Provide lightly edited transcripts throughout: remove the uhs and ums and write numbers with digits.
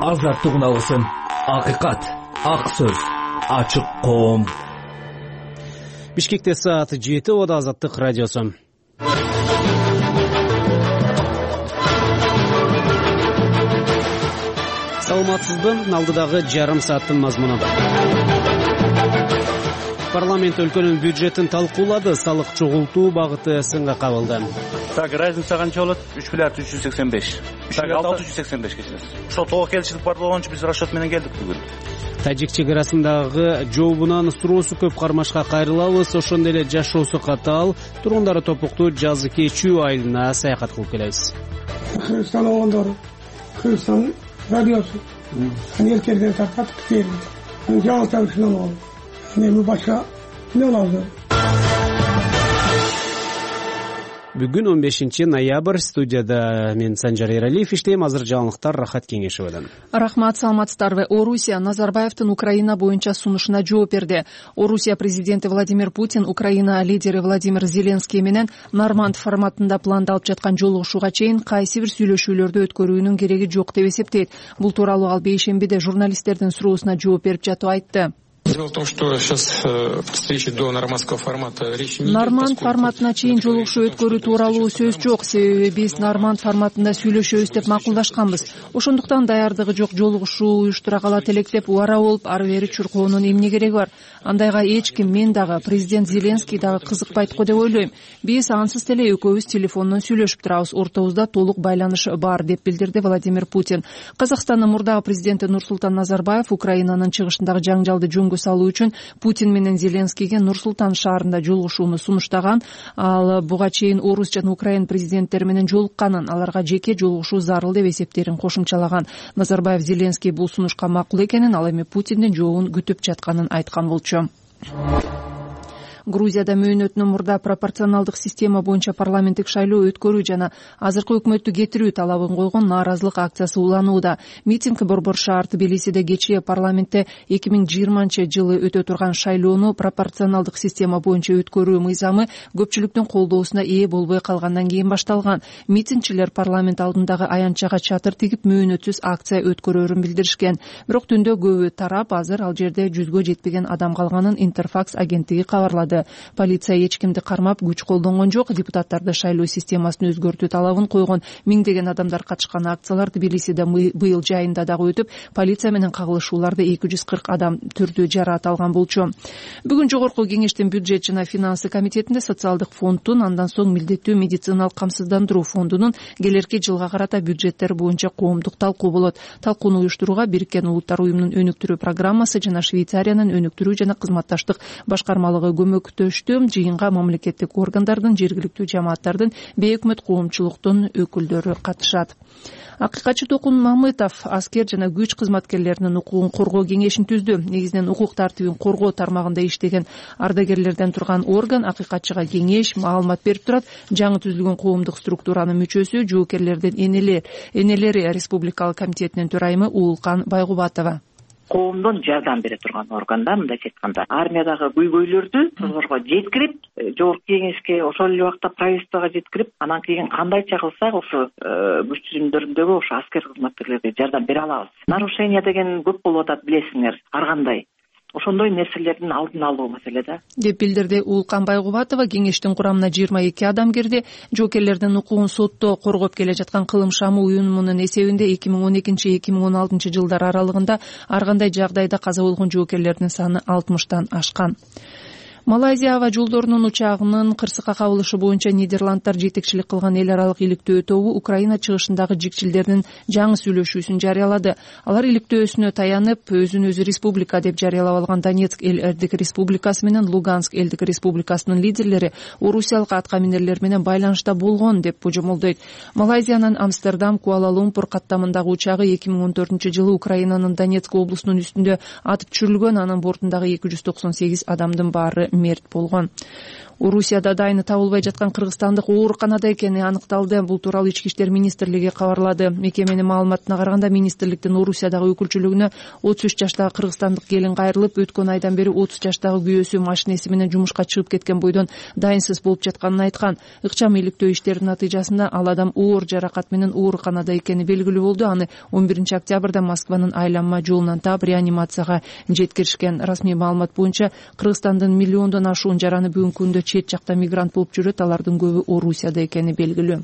азаттык уналысын. Акыйкат, ак сөз, ачык коом. Бишкекте саат 7, ода Азаттык радиосу. Саламатсызбы? Алдыдагы жарым сааттын мазмуну. Парламент өлкөнүн бюджетин талкуулады, салык чогултуу багыты сынга кабылды. Так, разница канча болот? 3 миллиард 385. 685 кечиресиз. Ошо толук келишилик бар болгон үчүн биз расчет менен келдик бүгүн. Тажик чегарасындагы жообунан суроосу көп кармашка кайрылабыз, ошондой эле жашоосу катаал. Тургундары топуктуу жазы кечүү айылына саякат кылып келебиз. Кыргызстан оғандары, Кыргызстан радиосу, өлкөдөн таркат келди. Жаңылыктар ушундан болду. Эми башка эмне болобуз? Бүгүн 15 ноябрь, студияда мен Санжар Эралиев иштейм. Азыр жаңылыктар Рахат Кеңешеведен. Рахмат, саламатсыздарбы. Орусия Назарбаевдин Украина боюнча сунушуна жооп берди. Орусия президенти Владимир Путин Украина лидери Владимир Зеленский менен Норманд форматында пландалып жаткан жолугушууга чейин кайсы бир сүйлөшүүлөрдү өткөрүүнүн кереги жок деп эсептейт. Бул тууралуу ал бейшембиде журналисттердин суроосуна жооп берип жатып айтты. Дело в том, что сейчас встречи до нормандского формата речи не идет. Норманд форматына чейин жолугушуу өткөрүү тууралуу сөз жок. Себеби биз Норманд форматында сүйлөшөбүз деп макулдашканбыз. Ошондуктан даярдыгы жок жолугушуу уюштура калат элек деп убара болуп, ары бери чуркоонун эмне кереги бар? Андайга эч ким, мен дагы, президент Зеленский дагы кызыкпайт го деп ойлойм. Биз ансыз деле экөөбүз телефондон сүйлөшүп турабыз. Ортобузда толук байланыш бар, деп билдирди Владимир Путин. Казакстандын мурдагы президенти Нурсултан Назарбаев Украинанын чыгышындагы жаңжалды жөнгө салуу үчүн Путин менен Зеленскийге Нур-Султан шаарында жолугушууну сунуштаган. Ал буга чейин Орус жана Украин президенттери менен жолукканын, аларга жеке жолугушуу зарыл деп эсептерин кошумчалаган. Назарбаев Зеленский бул сунушка макул экенин, ал эми Путиндин жообун күтүп жатканын айткан болчу. Грузияда мөөнөтүнөн мурда пропорционалдык система боюнча парламенттик шайлоо өткөрүү жана азыркы өкмөттү кетирүү талабын койгон нааразылык акциясы уланууда. Митинг Борбор шаар Тбилисиде кечээ парламентте 2020-жылы өтө турган шайлоону пропорционалдык система боюнча өткөрүү мыйзамы көпчүлүктүн колдоосуна ээ болбой калгандан кийин башталган. Митингчилер парламент алдындагы аянтчага чатыр тигип мөөнөтсүз акция өткөрөрүн билдиришкен. Бирок түндө көбү тарап, азыр ал жерде 100гө жетпеген адам калганын Интерфакс агенттиги кабарлады. Полиция эч кимди кармап, күч колдонгон жок. Депутаттарды шайлоо системасын өзгөртүү талабын койгон миңдеген адамдар катышкан акциялар Тбилисиде быйыл жайында дагы өтүп, полиция менен кагылышууларда 240 адам түрдүү жараат алган болчу. Бүгүн жогорку кеңештин бюджет жана финансы комитетинде социалдык фонддун, андан соң милдеттүү медициналык камсыздандыруу фондунун келерки жылга карата бюджеттер боюнча коомдук талкуу болот. Талкууну уюштурууга Бириккен Улуттар уюмунун өнүктүрүү программасы жана Швейцариянын өнүктүрүү жана кызматташтык башкармалыгы көмөктөштү. Жыйынга мамлекеттик органдардын, жергиликтүү жамааттардын, бейөкмөт коомчулуктун өкүлдөрү катышат. Акыйкатчы Токун Мамытов аскер жана күч кызматкерлеринин укугун коргоо кеңешин түздү. Негизинен укук тартибин коргоо тармагында иштеген ардагерлерден турган орган акыйкатчыга кеңеш, маалымат берип турат. Жаңы түзүлгөн коомдук структуранын мүчөсү, жоокерлердин энелери Республикалык комитетинин төрайымы Уулкан Байгубатова. Коомдон жардам бере турган органда, мындайча айтканда, армиядагы көйгөйлөрдү прокурорго жеткирип, жогорку кеңешке, ошол эле убакта правительствого жеткирип, анан кийин кандайча кылсак ошо күч түзүмдөрүндөгү ошо аскер кызматкерлерге жардам бере алабыз. Нарушение деген көп болуп атат, билесиңер, ар кандай. Ошондой нерселердин алдын алуу маселе да. Деп билдирди Уулкан Байгубатова. Кеңештин курамына 22 адам кирди. Жоокерлердин укугун сотто коргоп келе жаткан Кылым Шамы уюмунун эсебинде 2012-2016 жылдар аралыгында ар кандай жагдайда каза болгон жоокерлердин саны 60тан ашкан. Малайзия аба жолдорунун учагынын кырсыкка кабылышы боюнча Нидерландтар жетекчилик кылган эл аралык иликтөө тобу Украина чыгышындагы жикчилдердин жаңы сүйлөшүүсүн жарыялады. Алар иликтөөсүнө таянып, өзүн өзү республика деп жарыялап алган Донецк элдик республикасы менен Луганск элдик республикасынын лидерлери орусиялык аткаминерлер менен байланышта болгон деп божомолдойт. Малайзиянын Амстердам Куала-Лумпур каттамындагы учагы 2014-жылы Украинанын Донецк облусунун үстүндө атып түшүрүлгөн, анын бортундагы 298 адамдын баары мерт болгон. Орусияда дайыны табылбай жаткан кыргызстандык ооруканада экени аныкталды. Бул тууралуу Ички иштер министрлиги кабарлады. Мекеменин маалыматына караганда, министрликтин Орусиядагы өкүлчүлүгүнө 33 жаштагы кыргызстандык келин кайрылып, өткөн айдан бери 30 жаштагы күйөөсү машинеси менен жумушка чыгып кеткен бойдон дайынсыз болуп жатканын айткан. Ыкчам иликтөө иштеринин натыйжасында ал адам оор жаракат менен ооруканада экени белгилүү болду. Аны 11 октябрда Москванын айланма жолунан таап реанимацияга жеткиришкен. Расмий маалымат боюнча Кыргызстандын миллиондон ашуун жараны бүгүнкү күндө чет жакта мигрант болуп жүрөт. Алардын көбү Орусияда экени белгилүү.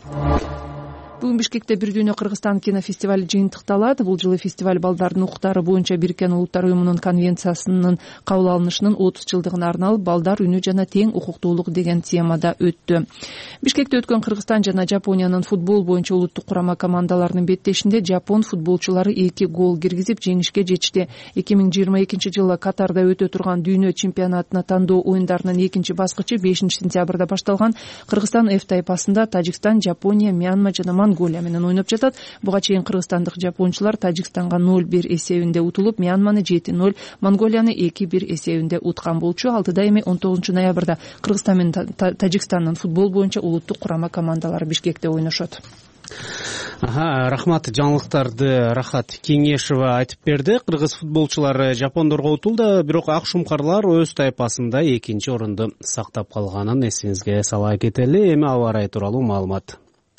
Бүгүн Бишкекте Бир дүйнө Кыргызстан кинофестивали жыйынтыкталат. Бул жылы фестиваль балдардын укуктары боюнча Бириккен Улуттар уюмунун конвенциясынын кабыл алынышынын 30 жылдыгына арналып, балдар үнү жана тең укуктуулук деген темада өттү. Бишкекте өткөн Кыргызстан жана Жапониянын футбол боюнча улуттук курама командаларынын беттешинде жапон футболчулары 2 гол киргизип жеңишке жетишти. 2022-жылы Катарда өтө турган дүйнө чемпионатына тандоо оюндарынын экинчи баскычы 5-сентябрда башталган. Кыргызстан F тайпасында Тажикстан, Жапония, Мьянма жана Монголия менен ойноп жатат. Буга чейин кыргызстандык жапончулар Тажикстанга 0-1 эсебинде утулуп, Мьянманы 7-0, Монголияны 2-1 эсебинде уткан болчу. Алтыда эми 19 ноябрда Кыргызстан менен Тажикстандын футбол боюнча улуттук курама командалары Бишкекте ойношот. Рахмат, жаңылыктарды Рахат Кеңешева айтып берди. Кыргыз футболчулары жапондорго утулду, бирок ак шумкарлар өз тайпасында экинчи орунду сактап калганын эсиңизге сала кетели. Эми аба ырайы тууралуу маалымат.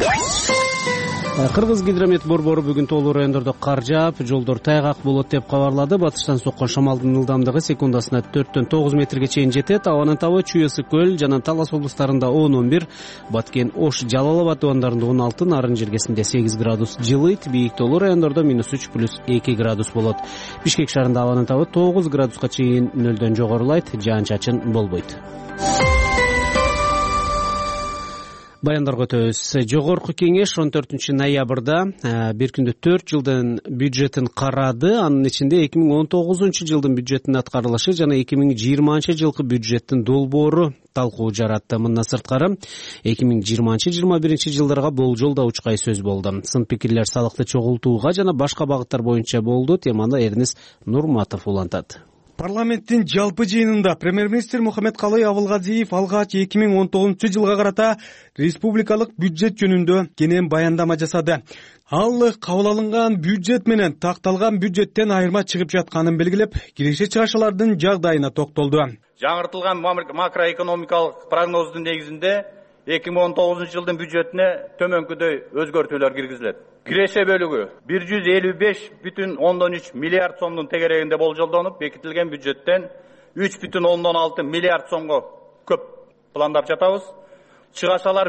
Кыргыз гидромет борбору бүгүн тоолуу райондордо кар жаап, жолдор тайгак болот деп кабарлады. Батыштан соккон шамалдын ылдамдыгы секундасына 4-9 метрге чейин жетет. Абанын табы Чүй Ысык көл жана Талас облустарында 10-11, Баткен Ош Жалал Абад абандарында 16, Нарын жергесинде 8 градус жылыйт. Бийик тоолуу райондордо -3+2 градус болот. Бишкек шаарында абанын табы 9 градуска чейин нөлдөн жогорулайт, жаан-чачын болбойт. Баяндарга өтөбүз. Жогорку кеңеш 14 ноябрда бир күндө 4 жылдын бюджетин карады. Анын ичинде 2019 жылдын бюджеттин аткарылышы жана 2020 жылкы бюджеттин долбоору талкуу жаратты. Мындан сырткары 2020-2021 жылдарга болжол да учкай сөз болду. Сын пикирлер салыкты чогултууга жана башка багыттар боюнча болду. Теманы Эрнис Нурматов улантат. Парламенттин жалпы жыйынында премьер-министр Мухаммедкалый Абылгазиев алгач 2019 жылга карата республикалык бюджет жөнүндө кенен баяндама жасады. Ал кабыл алынган бюджет менен такталган бюджеттен айырма чыгып жатканын белгилеп, киреше чыгашалардын жагдайына токтолду. Жаңыртылган макроэкономикалык прогноздун негизинде 2019 жылдын бюджетине төмөнкүдөй өзгөртүүлөр киргизилет. Киреше бөлүгү 155,3 миллиард сомдун тегерегинде болжолдонуп, бекитилген бюджеттен 3,6 миллиард сомго көп пландап жатабыз. Чыгашалар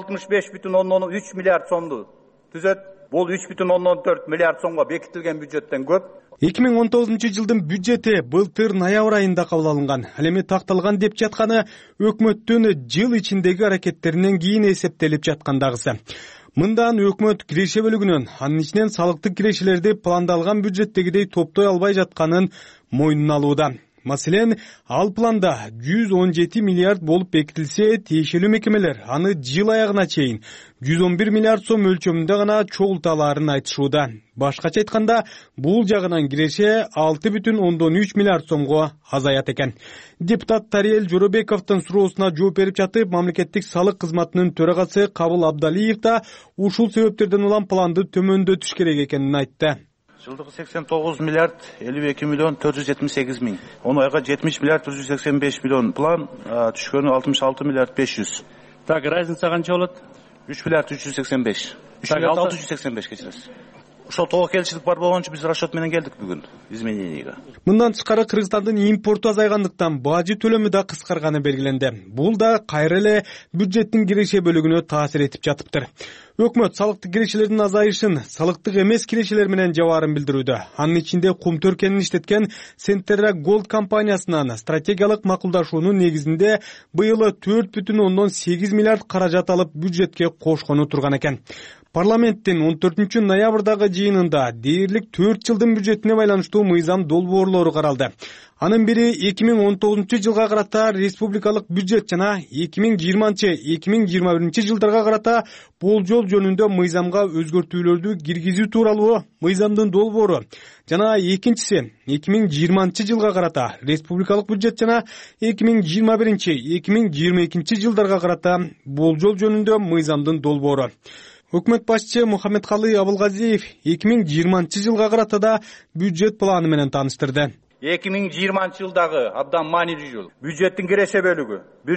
165,3 миллиард сомду түзөт. Бул 3,4 миллиард сомго бекитилген бюджеттен көп. 2019 жылдын бюджети былтыр ноябрь айында кабыл алынган. Ал эми такталган деп жатканы өкмөттүн жыл ичиндеги аракеттеринен кийин эсептелип жаткандагысы. Мындан өкмөт киреше бөлүгүнөн, анын ичинен салыктык кирешелерди пландалган бюджеттегидей топтой албай жатканын мойнуна алууда. Маселен, ал планда 117 миллиард болуп бекитилсе, тиешелүү мекемелер аны жыл аягына чейин 111 миллиард сом мөлчөмүндө гана чогулталарын айтышууда. Башкача айтканда, бул жагынан киреше 6,3 миллиард сомго азаят экен. Депутат Тариел Жоробековдун суроосуна жооп берип жатып, мамлекеттик салык кызматынын төрагасы Кабыл Абдалиев да ушул себептерден улам планды төмөндөтүш керек экенин айтты. Жылдыгы 89 миллиард 52 миллион 478 миң. Оны айга 70 миллиард 185 миллион план, түшкөнү 66 миллиард 500. Так, разница канча болот? 3 миллиард 385. 3 миллиард 685 кечиресиз. Ошол тоо келчилик бар болгон үчүн биз расчет менен келдик бүгүн измененияга. Мындан тышкары Кыргызстандын импорту азайгандыктан бажы төлөмү да кыскарганы белгиленди. Бул да кайра эле бюджеттин киреше бөлүгүнө таасир этип жатыптыр. Өкмөт салыктык кирешелердин азайышын салыктык эмес кирешелер менен жабаарын билдирүүдө. Анын ичинде кум төркенин иштеткен Centerra Gold компаниясынан стратегиялык макулдашуунун негизинде быйыл 4,8 миллиард каражат алып бюджетке кошкону турган экен. Парламенттин 14 ноябрдагы жыйынында дээрлик 4 жылдын бюджетине байланыштуу мыйзам долбоорлору каралды. Анын бири 2019 жылга карата республикалык бюджет жана 2020-2021 жылдарга карата болжол жөнүндө мыйзамга өзгөртүүлөрдү киргизүү тууралуу мыйзамдын долбоору жана экинчиси 2020 жылга карата республикалык бюджет жана 2021-2022 жылдарга карата болжол жөнүндө мыйзамдын долбоору. Өкмөт башчы Мухаммедкалый Абылгазиев 2020 жылга карата да бюджет планы менен тааныштырды. 2020 жылдагы абдан маанилүү жыл. Бюджеттин киреше бөлүгү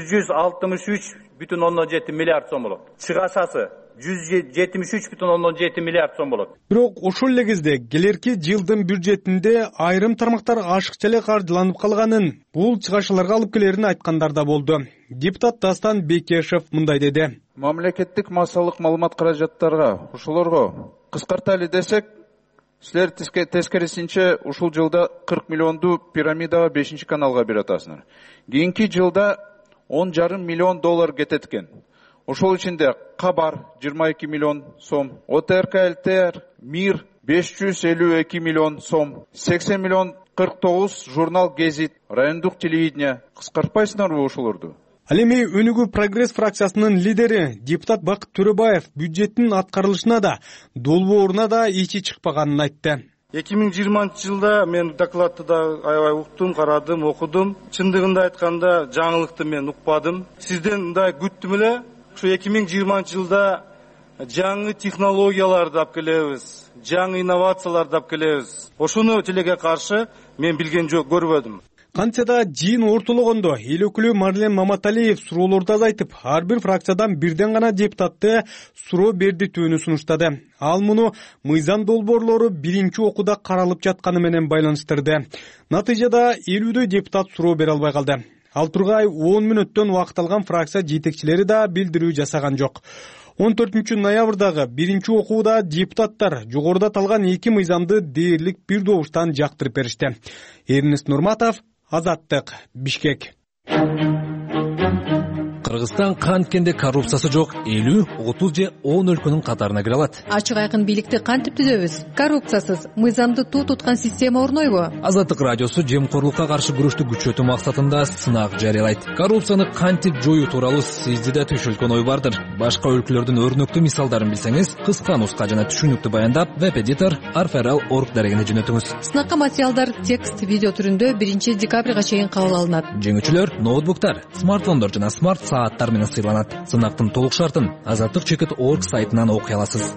163,7 миллиард сом болот. Чыгашасы 173,7 миллиард сом болот. Бирок ошол эле кезде келерки жылдын бюджетинде айрым тармактар ашыкча эле каржыланып калганын, бул чыгашаларга алып келерин айткандар да болду. Депутат Дастан Бекешев мындай деди. Мамлекеттик массалык маалымат каражаттарга ошолорго кыскарталы десек, силер тескерисинче ушул жылда 40 миллионду пирамидага 5 каналга берип атасыңар. Кийинки жылда 10,5 миллион доллар кетет экен. Ошол ичинде Кабар 22 миллион сом, ОТРК ЛТР, Мир 552 миллион сом, 80 миллион 49 журнал Гезит, райондук телевидение. Кыскартпайсыңарбы ошолорду? Ал эми Өнүгүү прогресс фракциясынын лидери депутат Бакыт Төрөбаев бюджеттин аткарылышына да, долбооруна да ичи чыкпаганын айтты. 2020 жылда мен докладты да аябай уктум, карадым, окудум. Чындыгында айтканда жаңылыкты мен укпадым. Сизден мындай күттүм эле, ушу 2020 жылда жаңы технологияларды алып келебиз, жаңы инновацияларды алып келебиз. Ошону тилеге каршы мен билген жок, көрбөдүм. Канча да жыйын ортологондо эл өкүлү Марлен Маматалиев суроолорду азайтып, ар бир фракциядан бирден гана депутатты суроо бердирүүнү сунуштады. Ал муну мыйзам долбоорлору биринчи окууда каралып жатканы менен байланыштырды. Натыйжада 50 депутат суроо бере албай калды. Ал тургай 10 мүнөттөн убакыт алган фракция жетекчилери да билдирүү жасаган жок. 14 ноябрдагы биринчи окууда депутаттар жогоруда аталган эки мыйзамды дээрлик бир добуштан жактырып беришти. Эрнест Нурматов, Азаттык, Бишкек. Кыргызстан канткенде коррупциясы жок 50, 30 же 10 өлкөнүн катарына кире алат. Ачык айкын бийликти кантип түзөбүз? Коррупциясыз мыйзамды туу туткан система орнойбу? Азаттык радиосу жемкорлукка каршы күрөштү күчөтүү максатында сынак жарыялайт. Коррупцияны кантип жоюу тууралуу сизде да түшүлгөн ой бардыр. Башка өлкөлөрдүн өрнөктүү мисалдарын билсеңиз, кыска нуска жана түшүнүктүү баяндап, веб-эдитор arferal.org дарегине жөнөтүңүз. Сынакка материалдар текст, видео түрүндө 1 декабрга чейин кабыл алынат. Жеңүүчүлөр ноутбуктар, смартфондор жана смарт сааттар менен сыйланат. Сынактын толук шартын azatlyk.org сайтынан окуй аласыз.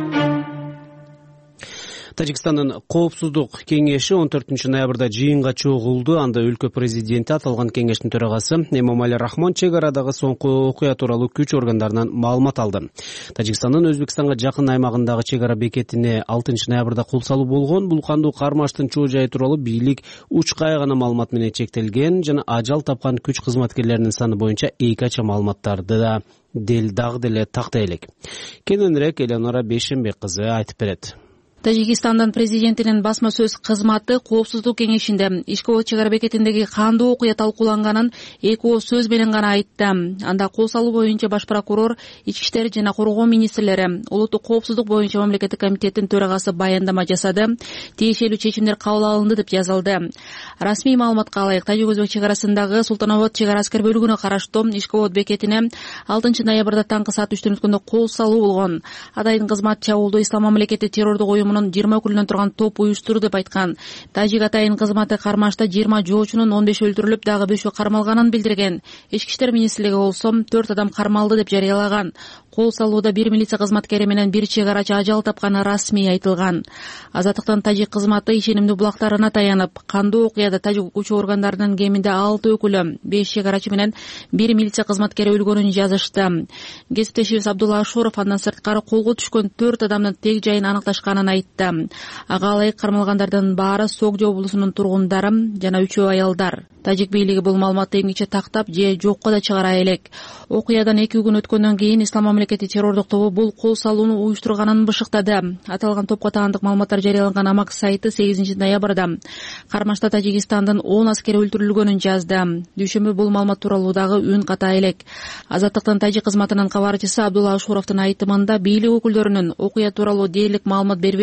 Тажикстандын коопсуздук кеңеши 14 ноябрда жыйынга чогулду. Анда өлкө президенти аталган кеңештин төрагасы Эмомали Рахмон чек арадагы соңку окуя тууралуу күч органдарынан маалымат алды. Тажикстандын Өзбекстанга жакын аймагындагы чек ара бекетине 6 ноябрда кол салуу болгон. Бул кандуу кармаштын чоо жайы тууралуу бийлик учкай гана маалымат менен чектелген жана ажал тапкан күч кызматкерлеринин саны боюнча эки ача маалыматтарды да дагы деле тактай элек. Кененирээк Элеонора Бейшенбек кызы айтып берет. Тажикстандын президентинин басма сөз кызматы коопсуздук кеңешинде Ишкебод чек ара бекетиндеги кандуу окуя талкууланганын эки ооз сөз менен гана айтты. Анда кол салуу боюнча баш прокурор, ички иштер жана коргоо министрлери, улуттук коопсуздук боюнча мамлекеттик комитеттин төрагасы баяндама жасады. Тиешелүү чечимдер кабыл алынды деп жазылды. Расмий маалыматка ылайык, Тажик-Өзбек чек арасындагы Султанобод чек ара аскер бөлүгүнө караштуу Ишкебод бекетине 6 ноябрда таңкы саат 3 өткөндө кол салуу болгон. Адайдын кызмат чабуулду Ислам мамлекети террордук уюмунун 20 өкүлүнөн турган топ уюштурду деп айткан. Тажик атайын кызматы кармашта 20 жоочунун 15 өлтүрүлүп, дагы 5 кармалганын билдирген. Ички иштер министрлиги болсо 4 адам кармалды деп жарыялаган. Кол салууда 1 милиция кызматкери менен 1 чек арачы ажал тапканы расмий айтылган. Азаттыктын тажик кызматы ишенимдүү булактарына таянып, кандуу окуяда тажик күч органдарынын кеминде 6 өкүлү, 5 чек арачы менен 1 милиция кызматкери өлгөнүн жазышты. Кесиптешибиз Абдулла Ашуров андан сырткары колго түшкөн 4 адамдын тег жайын аныкташканын айтты. Ага ылайык кармалгандардын баары Согдо облусунун тургундары жана 3 аялдар. Тажик бийлиги бул маалыматты эмгиче тактап же жокко да чыгара элек. Окуядан 2 күн өткөндөн кийин Ислам мамлекети террордук тобу бул кол салууну уюштурганын бышыктады. Аталган топко таандык маалыматтар жарыяланган Амак сайты 8 ноябрда кармашта Тажикстандын 10 аскери өлтүрүлгөнүн жазды. Дүйшөмбү бул маалымат тууралуу дагы үн ката элек. Азаттыктын тажик кызматынын кабарчысы Абдулла Ашуровдун айтымында бийлик өкүлдөрүнүн окуя тууралуу дээрлик маалымат бербей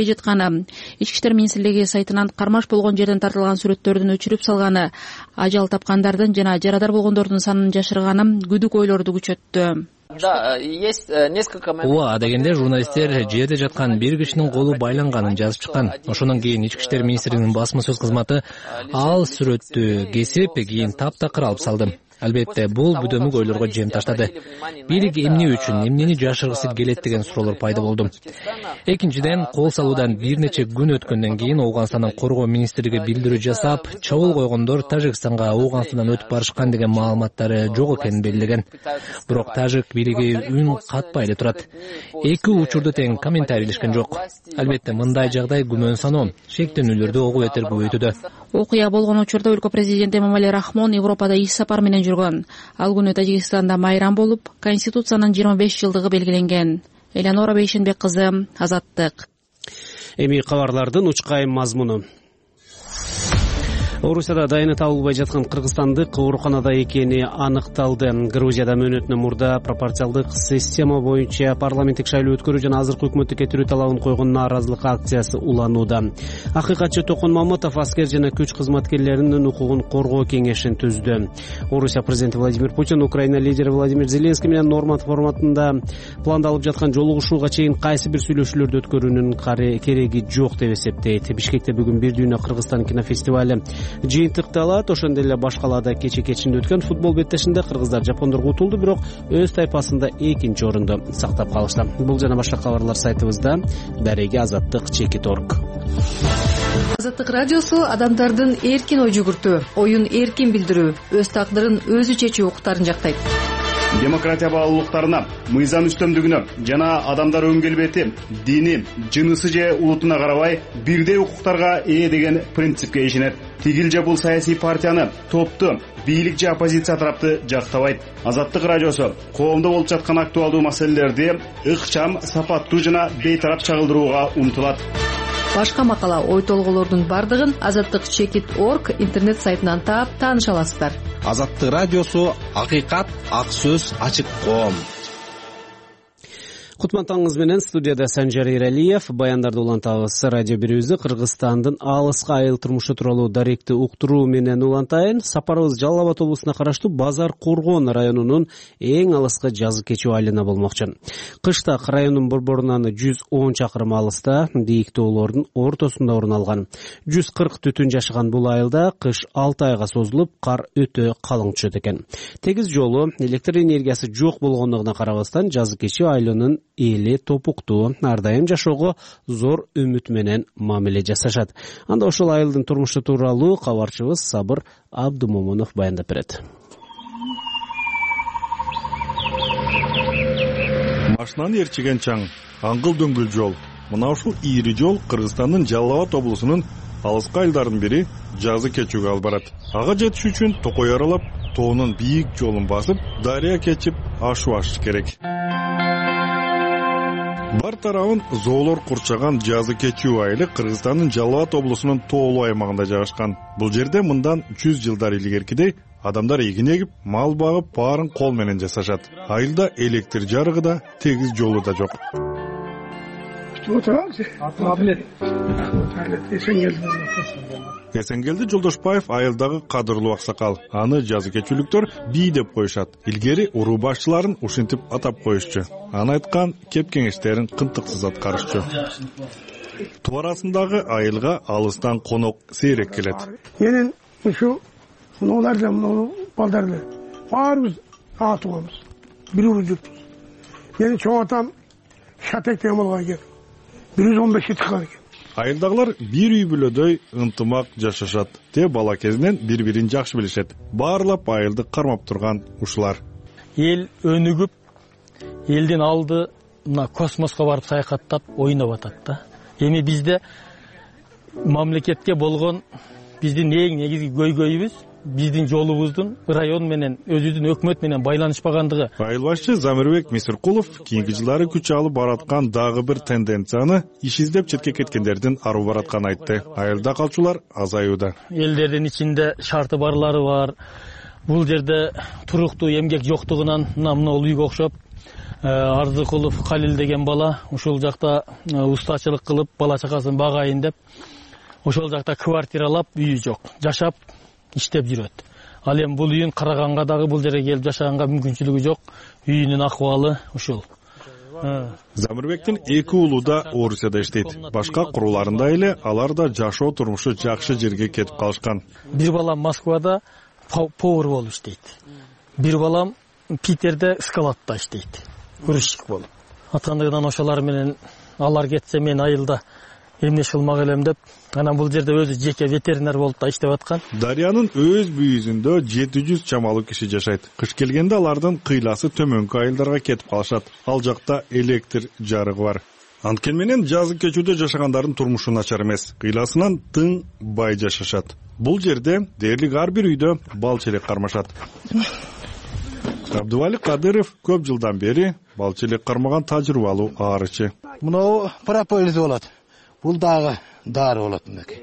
жатканы, Ички иштер министрлиги сайтынан кармаш болгон жерден тартылган сүрөттөрдүн өчүрүп салганы, ажал тапкандардын жана жарадар болгондордун санын жашырганы күдүк ойлорду күчөттү. Ооба, адегенде журналисттер жерде жаткан бир кишинин колу байланганын жазып чыккан. Ошондон кийин Ички иштер министрлигинин басма сөз кызматы ал сүрөттү кесип, кийин таптакыр алып салды. Албетте, бул бүдөмүк ойлорго жем таштады. Бийлик эмне үчүн, эмнени жашыргысы келет деген суроолор пайда болду. Экинчиден, кол салуудан бир нече күн өткөндөн кийин Ооганстандын коргоо министрлиги билдирүү жасап, чабуул койгондор Тажикстанга Ооганстандан өтүп барышкан деген маалыматтары жок экенин белгилеген. Бирок тажик бийлиги үн катпай эле турат. Эки учурду тең комментарийлешкен жок. Албетте, мындай жагдай күмөн саноо, шектенүүлөрдү огу бетер көбөйтүүдө. Окуя болгон учурда өлкө президенти Эмомали Рахмон Европада иш сапар менен жүргөн. Ал күнү Тажикстанда майрам болуп, Конституциянын 25 жылдыгы белгиленген. Элеонора Бейшенбек кызы, Азаттык. Эми кабарлардын учкайым мазмуну. Орусияда дайыны табылбай жаткан кыргызстандык ооруканада экени аныкталды. Грузияда мөөнөтүнөн мурда пропорциялдык система боюнча парламенттик шайлоо өткөрүү жана азыркы өкмөттү кетирүү талабын койгон нааразылык акциясы уланууда. Акыйкатчы Токон Мамытов аскер жана күч кызматкерлеринин укугун коргоо кеңешин түздү. Орусия президенти Владимир Путин Украина лидери Владимир Зеленский менен Норманд форматында пландалып жаткан жолугушууга чейин кайсы бир сүйлөшүүлөрдү өткөрүүнүн кереги жок деп эсептейт. Бишкекте бүгүн бир дүйнө Кыргызстан кинофестивали жыйынтыкталат. Ошондой эле башкалаада кечинде өткөн футбол беттешинде кыргыздар жапондорго утулду, бирок өз тайпасында экинчи орунду сактап калышты. Бул жана башка кабарлар сайтыбызда. Дареги Азаттык ЧК.org. Азаттык радиосу адамдардын эркин ой жүгүртүү, оюн эркин билдирүү, өз тагдырын өзү чечүү укуктарын жактайт. Демократия баалуулуктарына, мыйзам үстөмдүгүнө жана адамдар өң келбети, дини, жынысы же улутуна карабай бирдей укуктарга ээ деген принципке ишенет. Тигил же бул саясий партияны, топту, бийлик же оппозиция тарапты жактабайт. Азаттык радиосу коомдо болуп жаткан актуалдуу маселелерди ыкчам, сапаттуу жана бейтарап чагылдырууга умтулат. Башка макала, ой толголордун бардыгын Азаттык ЧК.org интернет сайтынан таап тааныша аласыздар. Азаттык радиосу акыйкат, ак сөз, ачык коом. Кутмантаңыз менен студияда Санжар Иралиев. Баяндарды улантабыз. Радио берүүбүздү Кыргызстандын алыска айыл турмушу тууралуу даректи уктуруу менен улантайын. Сапарыбыз Жалал Абад облусуна караштуу Базар Коргон районунун эң алыска жазы кечүү айылына болмокчу. Кышта райондун борборунан 110 чакырым алыста, бийик тоолордун ортосунда орун алган. 140 түтүн жашаган бул айылда кыш 6 айга созулуп, кар өтө калың түшөт экен. Тегиз жолу, электр энергиясы жок болгондугуна карабастан жазы кечүү айылынын эли топуктуу, ар дайым жашоого зор үмүт менен мамиле жасашат. Анда ошол айылдын турмушу тууралуу кабарчыбыз Сабыр Абдумомунов баяндап берет. Машинаны ээрчиген чаң, аңгыл дөңгүл жол. Мына ушул ийри жол Кыргызстандын Жалал Абад облусунун алыска айылдарынын бири жазы кечүүгө алып барат. Ага жетиш үчүн токой аралап, тоонун бийик жолун басып, дарыя кечип, ашуу керек. Бар тарабын зоолор курчаган жазы кечүү айылы Кыргызстандын Жалал Абад облусунун тоолуу аймагында жайгашкан. Бул жерде мындан 100 жылдар илгеркидей адамдар эгин эгип, мал багып, баарын кол менен жасашат. Айылда электр жарыгы да, тегиз жолу да жок. Эсенгелди Жолдошбаев айылдагы кадырлуу аксакал. Аны жазы кечүүлүктөр бий деп коюшат. Илгери уруу башчыларын ушинтип атап коюшчу. Аны айткан кеп кеңештерин кынтыксыз аткарышчу. Туу арасындагы айылга алыстан конок сейрек келет. Менин ушу мыналарды, балдарды баарыбыз атыбыз. Бир уруу журтбуз. Менин чоң атам Шатек деген болгон экен. 115 чыккан экен. Айылдагылар бир үй бүлөдөй ынтымак жашашат. Те бала кезинен бири-бирин жакшы билишет. Баарлап айылды кармап турган ушулар. Эл өнүгүп, элдин алды мына космоско барып саякаттап, ойноп атат да. Эми бизде мамлекетке болгон биздин эң негизги көйгөйүбүз биздин жолубуздун район менен, өзүбүздүн өкмөт менен байланышпагандыгы. Айыл башчы Замирбек Мисиркулов кийинки жылдары күч алып бараткан дагы бир тенденцияны иш издеп четке кеткендердин аруу баратканын айтты. Айылда калчулар азаюуда. Элдердин ичинде шарты барлары бар. Бул жерде туруктуу эмгек жоктугунан мына үйгө окшоп Арзыкулов Калил деген бала ушул жакта устачылык кылып бала чакасын багайын деп ошол жакта квартиралап үйү жок жашап иштеп жүрөт. Ал эми бул үйүн караганга дагы бул жерге келип жашаганга мүмкүнчүлүгү жок. Үйүнүн акыбалы ушул. Замирбектин 2 уулу да Орусияда иштейт. Башка куруларында эле алар да жашоо турмушу жакшы жерге кетип калышкан. Бир балам Москвада повар болуп иштейт. Бир балам Питерде скалатта иштейт. Грузчик болуп. Атандыгынан ошолар менен алар кетсе мен айылда эмне кылмак элем деп, анан бул жерде өзү жеке ветеринар болуп да иштеп аткан. Дарыянын өз бүйүзүндө 700 чамалуу киши жашайт. Кыш келгенде алардын кыйласы төмөнкү айылдарга кетип калышат. Ал жакта электр жарыгы бар. Анткени менен жазы кечүүдө жашагандардын турмушу начар эмес. Кыйласынан тың бай жашашат. Бул жерде дээрлик ар бир үйдө бал челек кармашат. Абдували Кадыров көп жылдан бери бал челек кармаган тажрыйбалуу аарычы. Мынау прополис болот. Бул дагы дары болот мынакей.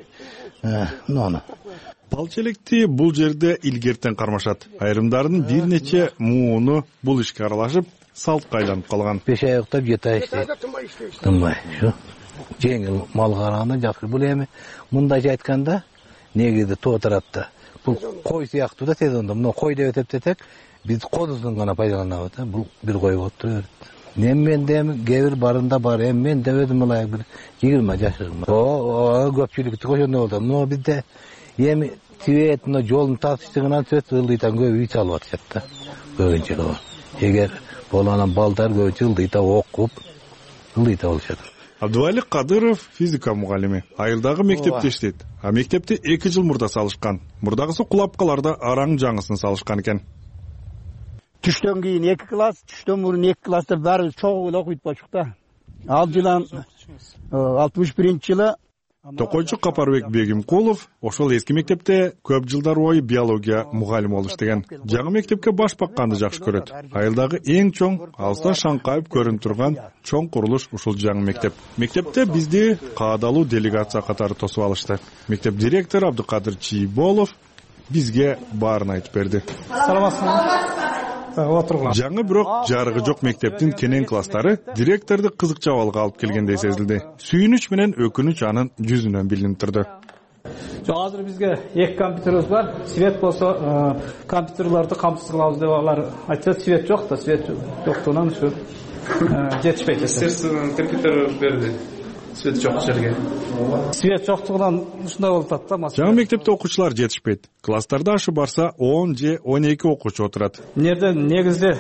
Бал челекти бул жерде илгертен кармашат. Айрымдардын бир нече мууну бул ишке аралашып, салтка айланып калган. 5 ай уктап 7 ай иштейт. Тынбай, шу. Жеңил мал караганда жакшы. Бул эми мындайча айтканда негизи тоо тарапта. Бул кой сыяктуу да сезондо. Мына кой деп эсептесек, биз козусун гана пайдаланабыз. Бул бир кой болуп турат. Мен де кебир барында бар, мен де өзүм ылайык бир 20 жашырмын. Көпчүлүктү ошондой болду. Но бизде эми свет, мына жолдун тасыштыгынан сөз ылдыйтан көп үй салып атышат да. Көбүнчө. Эгер болганан балдар көбүнчө ылдыйта окуп, ылдыйта болушат. Абдували Кадыров физика мугалими. Айылдагы мектепте иштейт. А мектепти 2 жыл мурда салышкан. Мурдагысы кулап каларда араң жаңысын салышкан экен. Түштөн кийин 2 класс, түштөн мурун 2 класста баары чогуу эле окуйт болчук да. Ал жылдан 61-жылы Токойчу Капарбек Бегимкулов ошол эски мектепте көп жылдар бою биология мугалими болуп иштеген. Жаңы мектепке баш бакканды жакшы көрөт. Айылдагы эң чоң, алыста шаңкайып көрүнүп турган чоң курулуш ушул жаңы мектеп. Мектепте бизди каадалуу делегация катары тосуп алышты. Мектеп директору Абдыкадыр Чийболов бизге баарын айтып берди. Саламатсызбы? Жаңы бирок жарыгы жок мектептин кенен класстары директорду кызыкча абалга алып келгендей сезилди. Сүйүнүч менен өкүнүч анын жүзүнөн билинип турду. Азыр бизге 2 компьютерибиз бар. Свет болсо компьютерлерди камсыз кылабыз деп алар айтса, свет жок да, свет жоктугунан ушу жетишпейт. Компьютер берди. Свет жок жерге. Свет жоктугунан ушундай болуп атат да. Жаңы мектепте окуучулар жетишпейт. Класстарда ашы барса 10 же 12 окуучу отурат. Нерде негизде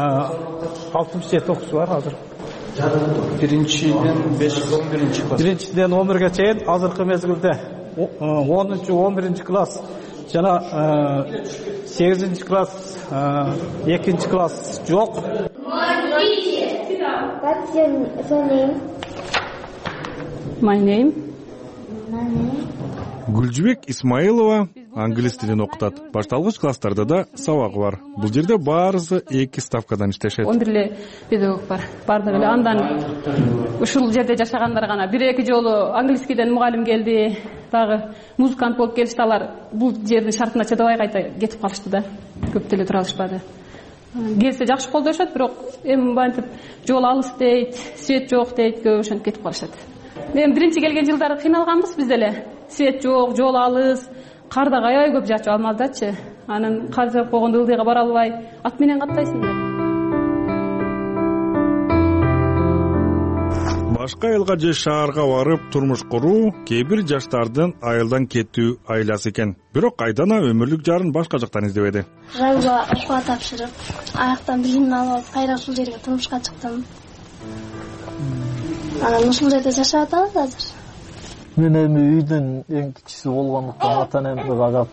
67 окуучу бар азыр. Биринчиден 5-11 класс. Биринчиден 11ге чейин азыркы мезгилде 10-11 класс жана 8 класс, 2 класс жок. What's your name? My name? Гүлжүбек Исмаилова англис тилин окутат. Башталгыч класстарда да сабагы бар. Бул жерде баарысы 2 ставкадан иштешет. 11 педагог бар. Бардыгы эле андан ушул жерде жашагандар гана 1-2 жолу англискийден мугалим келди, дагы музыкант болуп келишти. Алар бул жердин шартына чыдабай кайта кетип калышты да. Көп деле тура алышпады. Келсе жакшы колдошот, бирок эми мынтип жол алыс дейт, свет жок дейт, көп ошентип кетип калышат. Мен биринчи келген жылдары кыйналганбыз биз деле. Свет жок, жол алыс, карда аябай көп жачып алмалдачы. Анан кар жаап койгондо ылдыйга бара албай, ат менен каттайсыңдар. Башка айылга же шаарга барып турмуш куруу кээ бир жаштардын айылдан кетүү айласы экен. Бирок Айдана өмүрлүк жарын башка жактан издебеди. Жайга окууга тапшырып, аяктан билимин алып, кайра ушул жерге турмушка чыктым. Анан ушул жерде жашап атабыз азыр. Мен эми үйдүн эң кичиси болгондуктан ата-энемди кагап.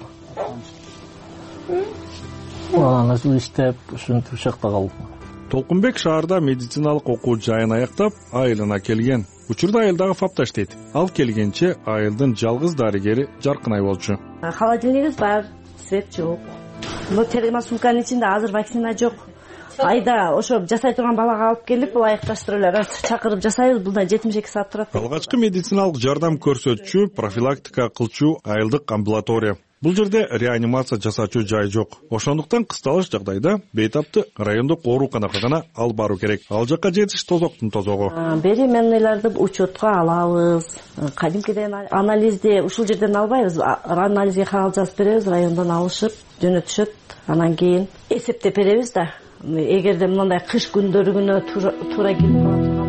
Анан ушул иштеп, ушинтип ушакта калдым. Толкунбек шаарда медициналык окуу жайын аяктап, айылына келген. Учурда айылдагы ФАПта иштейт. Ал келгенче айылдын жалгыз дарыгери Жаркынай болчу. Холодильнигибиз бар, свет жок. Бул термосумканын ичинде азыр вакцина жок. Айда ошо жасай турган балага алып келип, ылайыкташтырып эле чакырып жасайбыз. Булда 72 саат турат. Алгачкы медициналык жардам көрсөтчү, профилактика кылчу айылдык амбулатория. Бул жерде реанимация жасачу жай жок. Ошондуктан кысталыш жагдайда бейтапты райондук ооруканага гана алып баруу керек. Ал жакка жетиш тозоктун тозогу. Беременныйларды учетко алабыз. Кадимкиден анализди ушул жерден албайбыз. Анализге кагыл жазып беребиз, райондон алышып жөнөтүшөт. Анан кийин эсептеп беребиз да. Эгерде мындай кыш күндөрүнө туура келип кала турган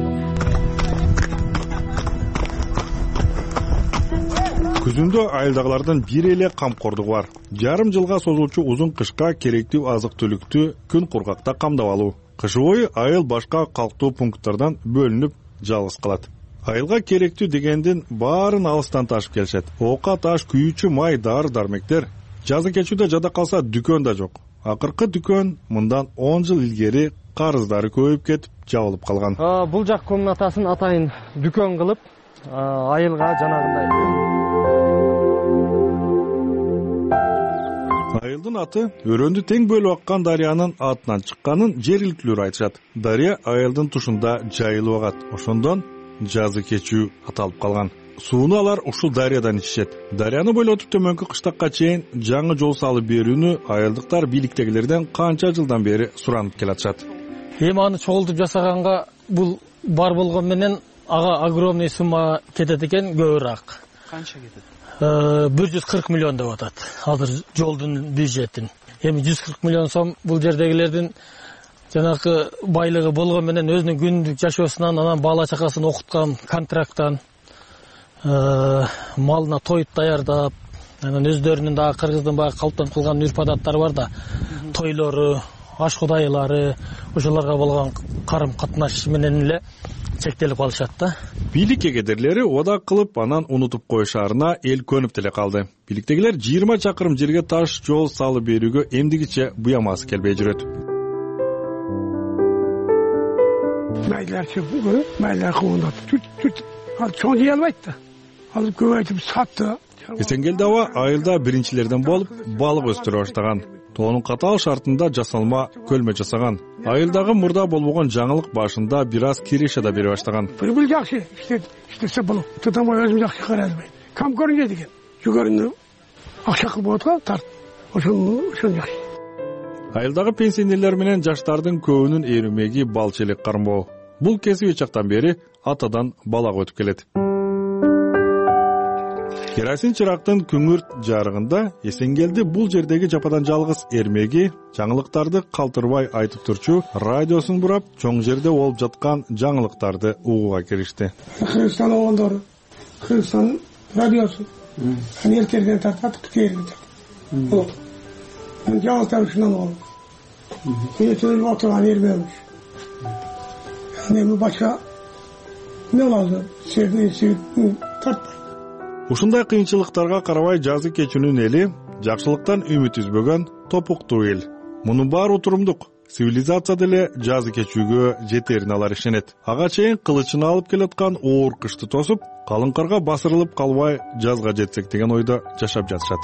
Күзүндө айылдагылардын бир эле камкордугу бар. Жарым жылга созулчу узун кышка керектүү азык-түлүктү күн кургакта камдап алуу. Кышы бою айыл башка калктуу пункттардан бөлүнүп жалгыз калат. Айылга керектүү дегендин баарын алыстан ташып келишет. Ока таш, күйүүчү май, дары-дармектер. Жазы кечүүдө жада калса дүкөн да жок. Акыркы дүкөн мындан 10 жыл илгери карыздары көбөйүп кетип, жабылып калган. Бул жак комнатасын атайын дүкөн кылып, айылга жанагындай. Айылдын аты өрөндү тең бөлүп аккан дарыянын атынан чыкканын жергиликтүүлөр айтышат. Дарыя айылдын тушунда жайылып агат. Ошондон жазы кечүү аталып калган. Сууну алар ушул дарыядан ичишет. Дарыяны бойлотуп төмөнкү кыштакка чейин жаңы жол салып берүүнү айылдыктар бийликтегилерден канча жылдан бери суранып келатышат. Эми аны чогултуп жасаганга бул бар болгон менен ага огромный сумма кетет экен, көбүрөөк. Канча кетет? 140 миллион деп атат азыр жолдун бюджетин. Эми 140 миллион сом бул жердегилердин жанакы байлыгы болгон менен өзүнүн күндүк жашоосунан, анан бала чакасын окуткан контракттан, малына тоюп даярдап, анан өздөрүнүн дагы кыргыздын баягы калыптанып калган үрп-адаттары бар да, тойлору, аш кудайлары, ошолорго болгон карым-катнаш менен эле чектелип калышат да. Бийлик эгедерлери одак кылып, анан унутуп коюшарына эл көнүп деле калды. Бийликтегилер 20 чакырым жерге таш жол салып берүүгө эмдигиче буямасы келбей жүрөт. Майлар чыгып, майлар кылып, түт ал чоң дей албайт да. Ал көбөйтүп сатты. Эсенгелди аба айылда биринчилерден болуп балык өстүрө баштаган. Тоонун катаал шартында жасалма көлмө жасаган. Айылдагы мурда болбогон жаңылык башында бир аз киреше да бере баштаган. Бул жакшы иштесе болот. Тутамай өзүм жакшы карай албайм. Камкорун деген. Жүгөрүнү акча кылып отко тарт. Ошон жакшы. Айылдагы пенсионерлер менен жаштардын көбүнүн эрүмеги балчылык кармоо. Бул кесип чактан бери атадан балага өтүп келет. Керосин чырактын күңүрт жарыгында Эсенгелди бул жердеги жападан жалгыз эрмеги жаңылыктарды калтырбай айтып турчу радиосун бурап, чоң жерде болуп жаткан жаңылыктарды угууга киришти. Кыргызстан оңдору, Кыргызстан радиосу, эртерден тартат, кытырден тартат. Мен жаңылыктар ушундан болду. Эртерден отурган эрмегимиш. Эми башка эмне болду? Сердин тартпай. Ушундай кыйынчылыктарга карабай жазы кечүүнүн эли жакшылыктан үмүт үзбөгөн топуктуу эл. Мунун баары утурумдук. Цивилизация деле жазы кечүүгө жетерин алар ишенет. Ага чейин кылычын алып келаткан оор кышты тосуп, калың карга басырылып калбай жазга жетсек деген ойдо жашап жатышат.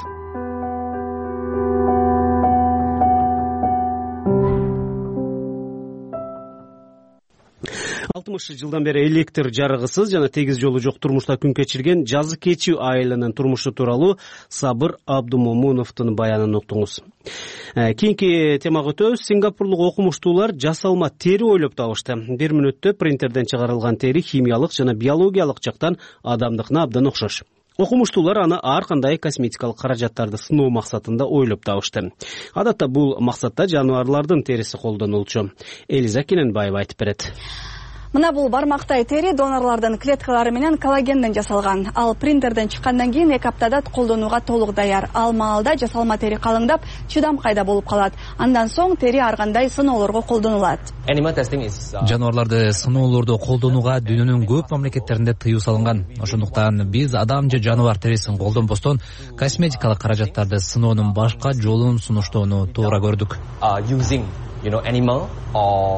60 жылдан бери электр жарыгысыз жана тегиз жолу жок турмушта күн кечирген жазы кечүү айылынын турмушу тууралуу Сабыр Абдумомуновдун баянын уктуңуз. Кийинки темага өтөбүз. Сингапурлук окумуштуулар жасалма тери ойлоп табышты. 1 мүнөттө принтерден чыгарылган тери химиялык жана биологиялык жактан адамдыкына абдан окшош. Окумуштуулар аны ар кандай косметикалык каражаттарды сыноо максатында ойлоп табышты. Адатта бул максатта жаныбарлардын териси колдонулчу. Элиза Кененбаева айтып берет. Мына бул бармактай тери донорлордун клеткалары менен коллагенден жасалган. Ал принтерден чыккандан кийин 2 аптада колдонууга толук даяр. Ал маалда жасалма тери калыңдап, чыдам кайда болуп калат. Андан соң тери ар кандай сыноолорго колдонулат. Жаныбарларды сыноолордо колдонууга дүйнөнүн көп мамлекеттеринде тыюу салынган. Ошондуктан биз адам же жаныбар терисин колдонбостон косметикалык каражаттарды сыноонун башка жолун сунуштоону туура көрдүк.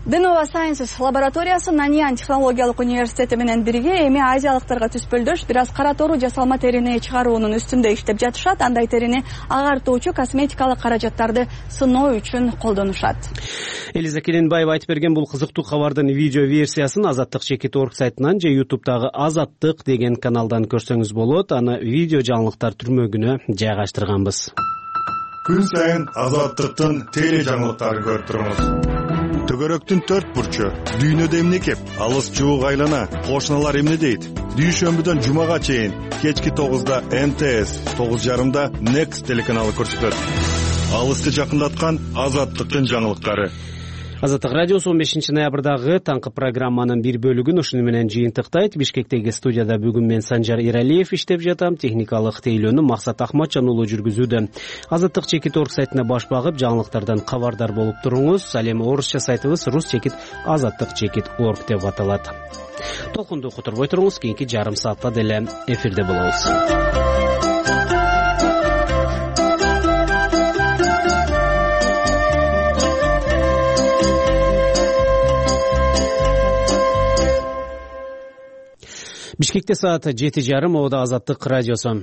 Денова Sciences лабораториясы Наньян технологиялык университети менен бирге эми азиялыктарга түспөлдөш бир аз кара тору жасалма терини чыгаруунун үстүндө иштеп жатышат. Андай терини агартуучу косметикалык каражаттарды сыноо үчүн колдонушат. Элиза Келенбаева айтып берген бул кызыктуу кабардын видео версиясын Азаттык.org сайтынан же YouTube'дагы Азаттык деген каналдан көрсөңүз болот. Аны видео жаңылыктар түрмөгүнө жайгаштырганбыз. Күн сайын Азаттыктын теле жаңылыктарын көрүп туруңуз. Төгөрөктүн 4 бурчу, дүйнөдө эмне кеп, алыс жуук айлана, кошуналар эмне дейт? Дүйшөмбүдөн жумага чейин кечки 9-да МТС, 9:30-да Next телеканалы көрсөтөт. Алысты жакындаткан Азаттыктын жаңылыктары. Азаттык радиосу 15 ноябрдагы таңкы программанын бир бөлүгүн ушуну менен жыйынтыктайт. Бишкектеги студияда бүгүн мен Санжар Иралиев иштеп жатам. Техникалык тейлөөнү Максат Ахматжан уулу жүргүзүүдө. Азаттык.org сайтына баш багып, жаңылыктардан кабардар болуп туруңуз. Ал эми орусча сайтыбыз rus.azattyk.org деп аталат. Толкунду которбой туруңуз. Кийинки жарым саатта деле эфирде болобуз. Бишкекте саат 7:30, ода Азаттык радиосу.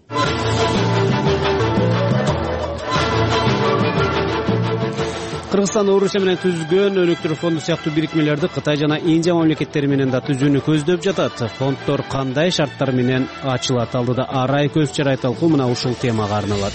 Кыргызстан Орусия менен түзүлгөн өнүктүрүү фонду сыяктуу бирикмелерди Кытай жана Индия мамлекеттери менен да түзүүнү көздөп жатат. Фонддор кандай шарттар менен ачылат? Алдыда арай көз чарай талкуу мына ушул темага арналат.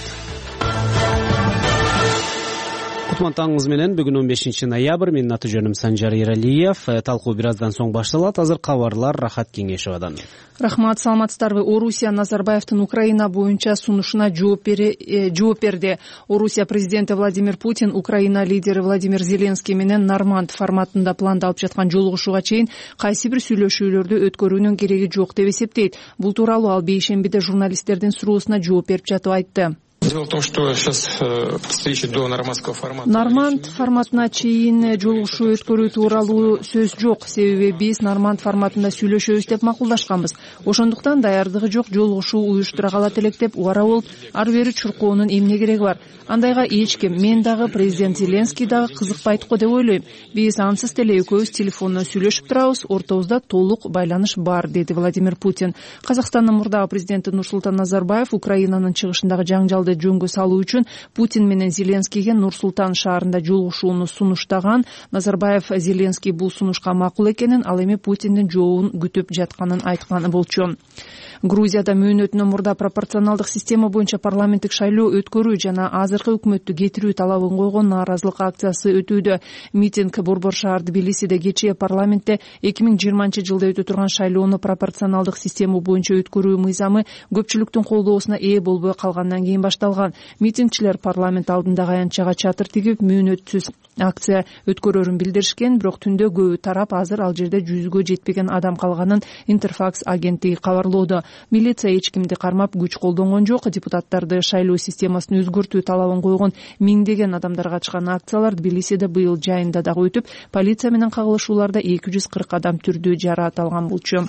Кутман таңыңыз менен бүгүн 15 ноябрь, менин аты жөнүм Санжар Иралиев. Талкуу бир аздан соң башталат. Азыр кабарлар Рахат Кеңешовадан. Рахмат, саламатсыздарбы. Орусия Назарбаевдин Украина боюнча сунушуна жооп берди. Орусия президенти Владимир Путин Украина лидери Владимир Зеленский менен Норманд форматында пландалып жаткан жолугушууга чейин кайсы бир сүйлөшүүлөрдү өткөрүүнүн кереги жок деп эсептейт. Бул тууралуу ал бейшембиде журналисттердин суроосуна жооп берип жатып айтты. Дело в том, что сейчас встречи до нормандского формата. Норманд форматына чейин жолугушуу өткөрүү тууралуу сөз жок. Себеби биз Норманд форматында сүйлөшөбүз деп макулдашканбыз. Ошондуктан даярдыгы жок жолугушуу уюштура калат элек деп убара болуп, ары бери чуркоонун эмне кереги бар? Андайга эч ким, мен дагы президент Зеленский дагы кызыкпайт го деп ойлойм. Биз ансыз деле экөөбүз телефондон сүйлөшүп турабыз, ортобузда толук байланыш бар, деди Владимир Путин. Казакстандын мурдагы президенти Нурсултан Назарбаев Украинанын чыгышындагы жаңжалды жөнгө салуу үчүн Путин менен Зеленскийге Нур-Султан шаарында жолугушууну сунуштаган. Назарбаев Зеленский бул сунушка макул экенин, ал эми Путиндин жообун күтүп жатканын айтканы болчу. Грузияда мөөнөтүнөн мурда пропорционалдык система боюнча парламенттик шайлоо өткөрүү жана азыркы өкмөттү кетирүү талабын койгон нааразылык акциясы өтүүдө. Митинг Борбор шаар Тбилисиде кечээ парламентте 2020-жылда өтө турган шайлоону пропорционалдык система боюнча өткөрүү мыйзамы көпчүлүктүн колдоосуна ээ болбой калгандан кийин башталган. Митингчилер парламент алдындагы аянтчага чатыр тигип мөөнөтсүз акция өткөрөрүн билдиришкен, бирок түндө көбү тарап азыр ал жерде 100гө жетпеген адам калганын Интерфакс агенттиги кабарлоодо. Милиция эч кимди кармап күч колдонгон жок. Депутаттарды шайлоо системасын өзгөртүү талабын койгон миңдеген адамдарга чыккан акциялар Тбилисиде быйыл жайында дагы өтүп, полиция менен кагылышууларда 240 адам түрдүү жараат алган болчу.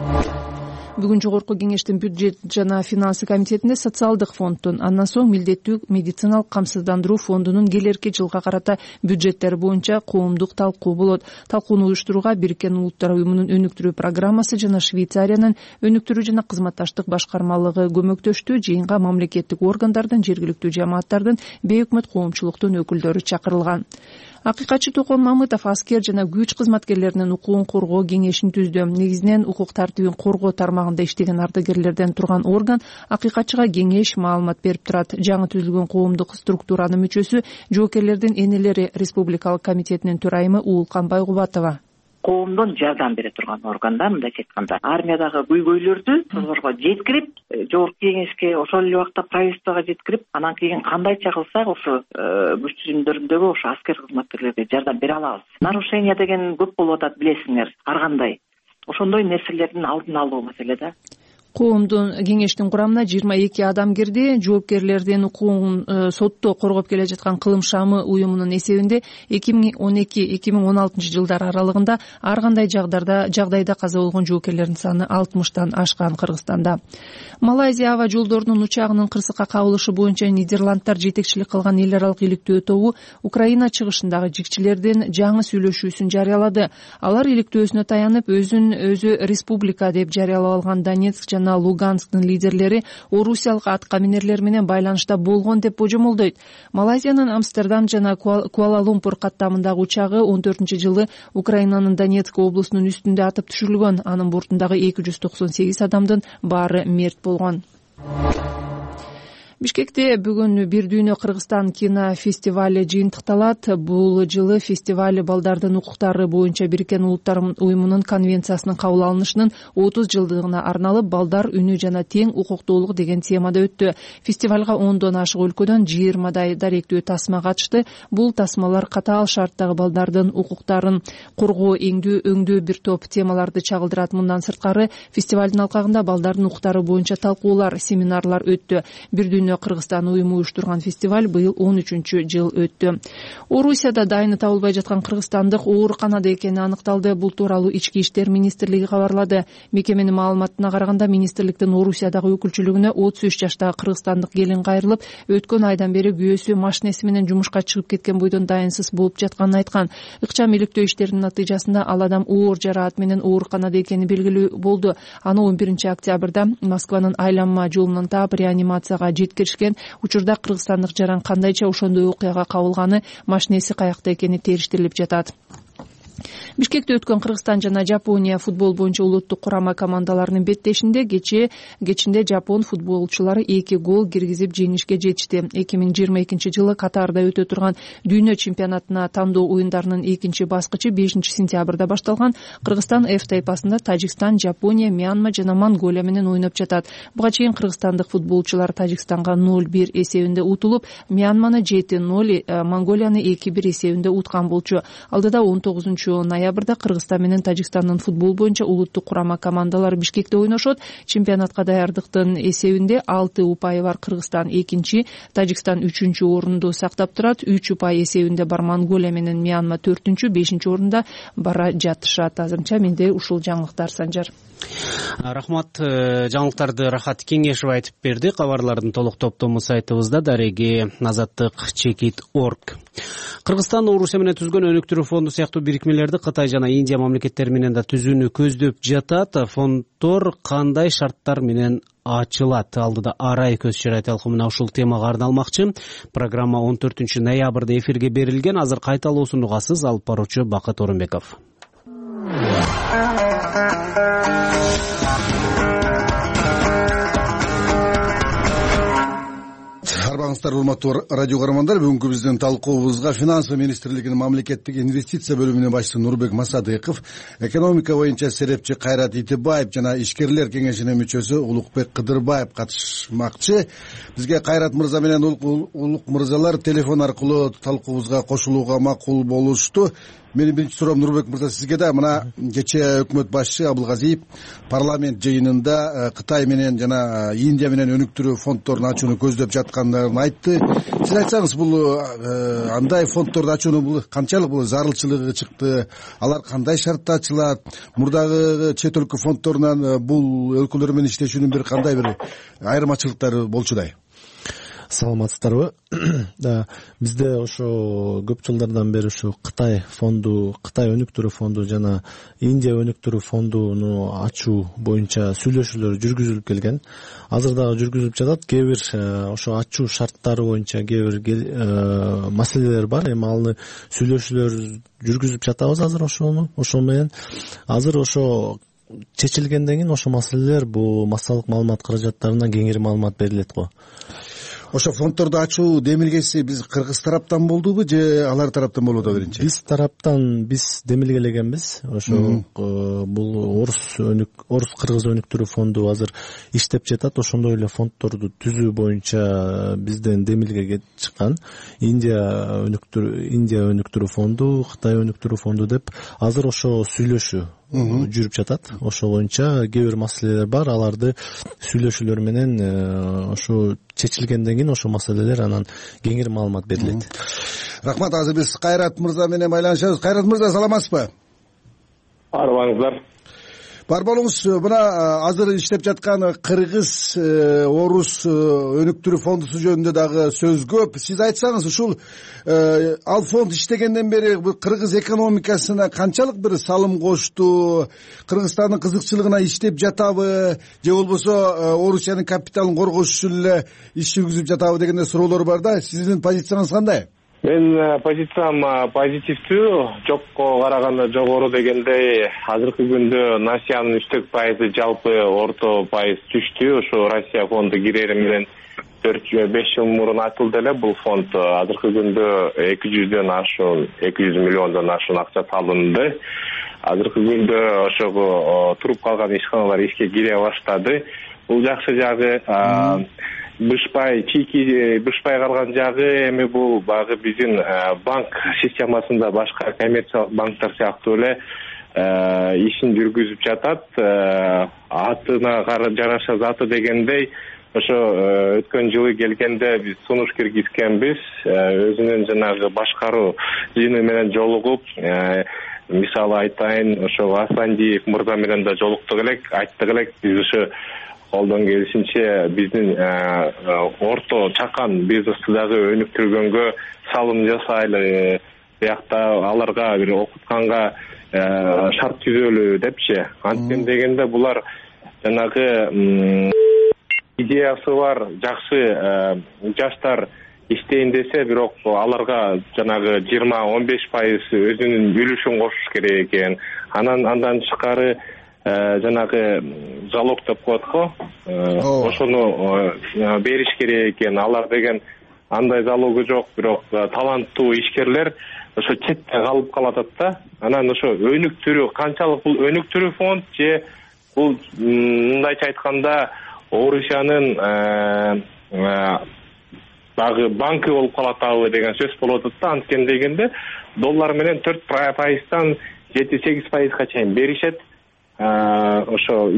Бүгүн жогорку кеңештин бюджет жана финансы комитетинде социалдык фонддун, андан соң милдеттүү медициналык камсыздандыруу фондунун келерки жылга карата бюджеттери боюнча коомдук талкуу болот. Талкууну уюштурууга Бириккен Улуттар уюмунун өнүктүрүү программасы жана Швейцариянын өнүктүрүү жана кызматташтык башкармалыгы көмөктөштү. Жыйынга мамлекеттик органдардын, жергиликтүү жамааттардын, бейөкмөт коомчулуктун өкүлдөрү чакырылган. Акыйкатчы Токон Мамытов аскер жана күч кызматкерлеринин укугун коргоо кеңешин түздү. Негизинен укук тартибин коргоо тармагында иштеген ардагерлерден турган орган акыйкатчыга кеңеш, маалымат берип турат. Жаңы түзүлгөн коомдук структуранын мүчөсү жоокерлердин энелери Республикалык комитетинин төрайымы Уулкан Байгубатова. Коомдон жардам бере турган органдар, мындайча айтканда, армиядагы көйгөйлөрдү созорго жеткирип, жогорку кеңешке, ошол эле убакта правительствого жеткирип, анан кийин кандайча кылсак ошо күч түзүмдөрүндөгү ошо аскер кызматкерлерге жардам бере алабыз. Нарушение деген көп болуп атат, билесиңер, ар кандай. Ошондой нерселердин алдын алуу маселе да. коомдун кеңештин курамына 22 адам кирди. Жоопкерлердин укугун сотто коргоп келе жаткан Кылым шамы уюмунун эсебинде 2012-2016 жылдар аралыгында ар кандай жагдайда каза болгон жоопкерлердин саны 60тан ашкан Кыргызстанда. Малайзия аба жолдорунун учагынын кырсыкка кабылышы боюнча Нидерландтар жетекчилик кылган эл аралык иликтөө тобу Украина чыгышындагы жигчилердин жаңы сүйлөшүүсүн жарыялады. Алар иликтөөсүнө таянып өзүн өзү республика деп жарыялап алган Донецк жана Луганскдын лидерлери орусиялык атка минерлер менен байланышта болгон деп божомолдойт. Малайзиянын Амстердам жана Куала-Лумпур каттамындагы учагы 14-жылы Украинанын Донецк облусунун үстүндө атып түшүрүлгөн. Анын бортундагы 298 адамдын баары мерт болгон. Бишкекте бүгүн бир дүйнө Кыргызстан кинофестивали жыйынтыкталат. Бул жылы фестиваль балдардын укуктары боюнча Бириккен Улуттар уюмунун конвенциясынын кабыл алынышынын 30 жылдыгына арналып балдар үнү жана тең укуктуулук деген темада өттү. Фестивалга 10дон ашык өлкөдөн 20 даректүү тасма катышты. Бул тасмалар катаал шарттагы балдардын укуктарын коргоо, өңдөө бир топ темаларды чагылдырат. Мындан сырткары фестивалдын алкагында балдардын укуктары боюнча талкуулар, семинарлар өттү. Бир дүйнө Кыргызстан уюму уюштурган фестиваль быйыл 13-жыл өттү. Орусияда дайыны табылбай жаткан кыргызстандык ооруканада экени аныкталды. Бул тууралуу Ички иштер министрлиги кабарлады. Мекеменин маалыматына караганда министрликтин Орусиядагы өкүлчүлүгүнө 33 жаштагы кыргызстандык келин кайрылып, өткөн айдан бери күйөөсү машинеси менен жумушка чыгып кеткен бойдон дайынсыз болуп жатканын айткан. Ыкчам иликтөө иштеринин натыйжасында ал адам оор жараат менен ооруканада экени белгилүү болду. Аны 11-октябрда Москванын айланма жолунан таап реанимацияга жеткиришкен. Учурда кыргызстандык жаран кандайча ошондой окуяга кабылганы, машинеси каякта экени териштирилип жатат. Бишкекте өткөн Кыргызстан жана Жапония футбол боюнча улуттук курама командаларынын беттешинде кечинде Жапон футболчулары 2 гол киргизип жеңишке жетишти. 2022-жылы Катарда өтө турган дүйнө чемпионатына тандоо оюндарынын 2-баскычы 5-сентябрда башталган. Кыргызстан F тайпасында Тажикстан, Жапония, Мьянма жана Монголия менен ойноп жатат. Буга чейин кыргызстандык футболчулар Тажикстанга 0-1 эсебинде утулуп, Мьянманы 7-0, Монголияны 2-1 эсебинде уткан болчу. Алдыда 19-ноябрда Кыргызстан менен Тажикстандын футбол боюнча улуттук курама командалары Бишкекте ойношот. Чемпионатка даярдыктын эсебинде 6 упайы бар Кыргызстан 2-чи, Тажикстан 3-орунду сактап турат. 3 упай эсебинде бар Монголия менен Мьянма 4-чү, 5-орунда бара жатышат. Азырынча менде ушул жаңылыктар, Санжар. Рахмат. Жаңылыктарды Рахат Кеңешев айтып берди. Кабарлардын толук топтому сайтыбызда дареги Nazattik.org. Кыргызстан Орусия менен түзгөн өнүктүрүү фонду сыяктуу бирикмелерди Кытай жана Индия мамлекеттери менен да түзүүнү көздөп жатат. Фонддор кандай шарттар менен ачылат? Алдыда Арай көз чырай талкуумуна ушул темага арналмакчы. Программа 14-ноябрда эфирге берилген. Азыр кайталоосун угасыз. Алып баруучу Бакыт Орунбеков. Арбаңыздар, урматтуу радио көрөрмандар, бүгүнкү биздин талкуубузга Финансы министрлигинин мамлекеттик инвестиция бөлүмүнүн башчысы Нурбек Масадыков, экономика боюнча серепчи Кайрат Итибаев жана ишкерлер кеңешинин мүчөсү Улукбек Кыдырбаев катышмакчы. Бизге Кайрат мырза менен Улук мырзалар телефон аркылуу талкуубузга кошулууга макул болушту. Менин биринчи суроом Нурбек мырза сизге да. Мына кечээ өкмөт башчысы Абылгазиев парламент жыйынында Кытай менен жана Индия менен өнүктүрүү фонддорун ачууну көздөп жаткандарын айтты. Сиз айтсаңыз, бул андай фонддорду ачууну бул канчалык бул зарылчылыгы чыкты? Алар кандай шартта ачылат? Мурдагы чет өлкө фонддорунан бул өлкөлөр менен иштешүүнүн бир кандай бир айырмачылыктары болчудай? Саламатсыздарбы? Да, бизде ошо көп жылдардан бери ушу Кытай фонду, Кытай өнүктүрүү фонду жана Индия өнүктүрүү фондуну ачуу боюнча сүйлөшүүлөр жүргүзүлүп келген. Азыр дагы жүргүзүлүп жатат. Кээ бир ошо ачуу шарттары боюнча кээ бир маселелер бар. Эми аны сүйлөшүүлөр жүргүзүп жатабыз азыр ошол менен. Азыр ошо чечилгенден кийин ошо маселелер, бул массалык маалымат каражаттарына кеңири маалымат берилет го. Ошо фонддорду ачуу демилгеси биз Кыргыз тараптан болдубу же алар тараптан болду биринчи? Биз тараптан биз демилгелегенбиз. Ошо бул Орус Кыргыз өнүктүрүү фонду азыр иштеп жатат. Ошондой эле фонддорду түзүү боюнча бизден демилге чыккан. Индия өнүктүрүү фонду, Кытай өнүктүрүү фонду деп азыр ошо сүйлөшүү жүрүп жатат. Ошо боюнча кээ бир маселелер бар, аларды сүйлөшүүлөр менен ошо чечилгенден кийин ошо маселелер анан кеңири маалымат берилет. Рахмат. Азыр биз Кайрат мырза менен байланышабыз. Кайрат мырза, саламатсызбы? Арбаңыздар. Бар болуңуз. Мына азыр иштеп жаткан кыргыз орус өнүктүрүү фондусу жөнүндө дагы сөз көп. Сиз айтсаңыз, ушул ал фонд иштегенден бери кыргыз экономикасына канчалык бир салым кошту? Кыргызстандын кызыкчылыгына иштеп жатабы, же болбосо Орусиянын капиталын коргош үчүн эле иш жүргүзүп жатабы дегендей суроолор бар да. Сиздин позицияңыз кандай? Мен позициям позитивдүү, жокко караганда жогору дегендей. Азыркы күндө Насиянын үстөк пайызы жалпы орто пайыз түштү. Ошо Россия фонду кирери менен 4-5 жыл мурун ачылды эле бул фонд. Азыркы күндө 200 миллиондон ашуун акча салынды. Азыркы күндө ошого туруп калган ишканалар ишке кире баштады. Бул жакшы жагы. Чийки бышпай калган жагы эми бул багы биздин банк системасында башка коммерциялык банктар сыяктуу эле ишин жүргүзүп жатат. Атына жараша заты дегендей, ошо өткөн жылы келгенде биз сунуш киргизгенбиз. Өзүнүн жанагы башкаруу жыйыны менен жолугуп, мисалы айтайын, ошо Асандиев мырза менен да жолуктук элек, айттык элек, биз ошо колдон келишинче биздин орто чакан бизнести дагы өнүктүргөнгө салым жасайлы, биякта аларга бир окутканга шарт түзөлү депчи. Анткени дегенде булар жанагы идеясы бар, жакшы жаштар иштейин десе, бирок аларга жанагы 20-15% өзүнүн үлүшүн кошуш керек экен. Андан тышкары жанагы залог деп коет го, ошону бериш керек экен. Алар деген андай залогу жок, бирок таланттуу ишкерлер ошо четте калып калатат да. Анан ошо өнүктүрүү, канчалык бул өнүктүрүү фонд же бул мындайча айтканда Орусиянын дагы банкы болуп калатабы деген сөз болуп атат да. Анткени дегенде доллар менен 4%-тан 7-8%-га чейин беришет. Ошо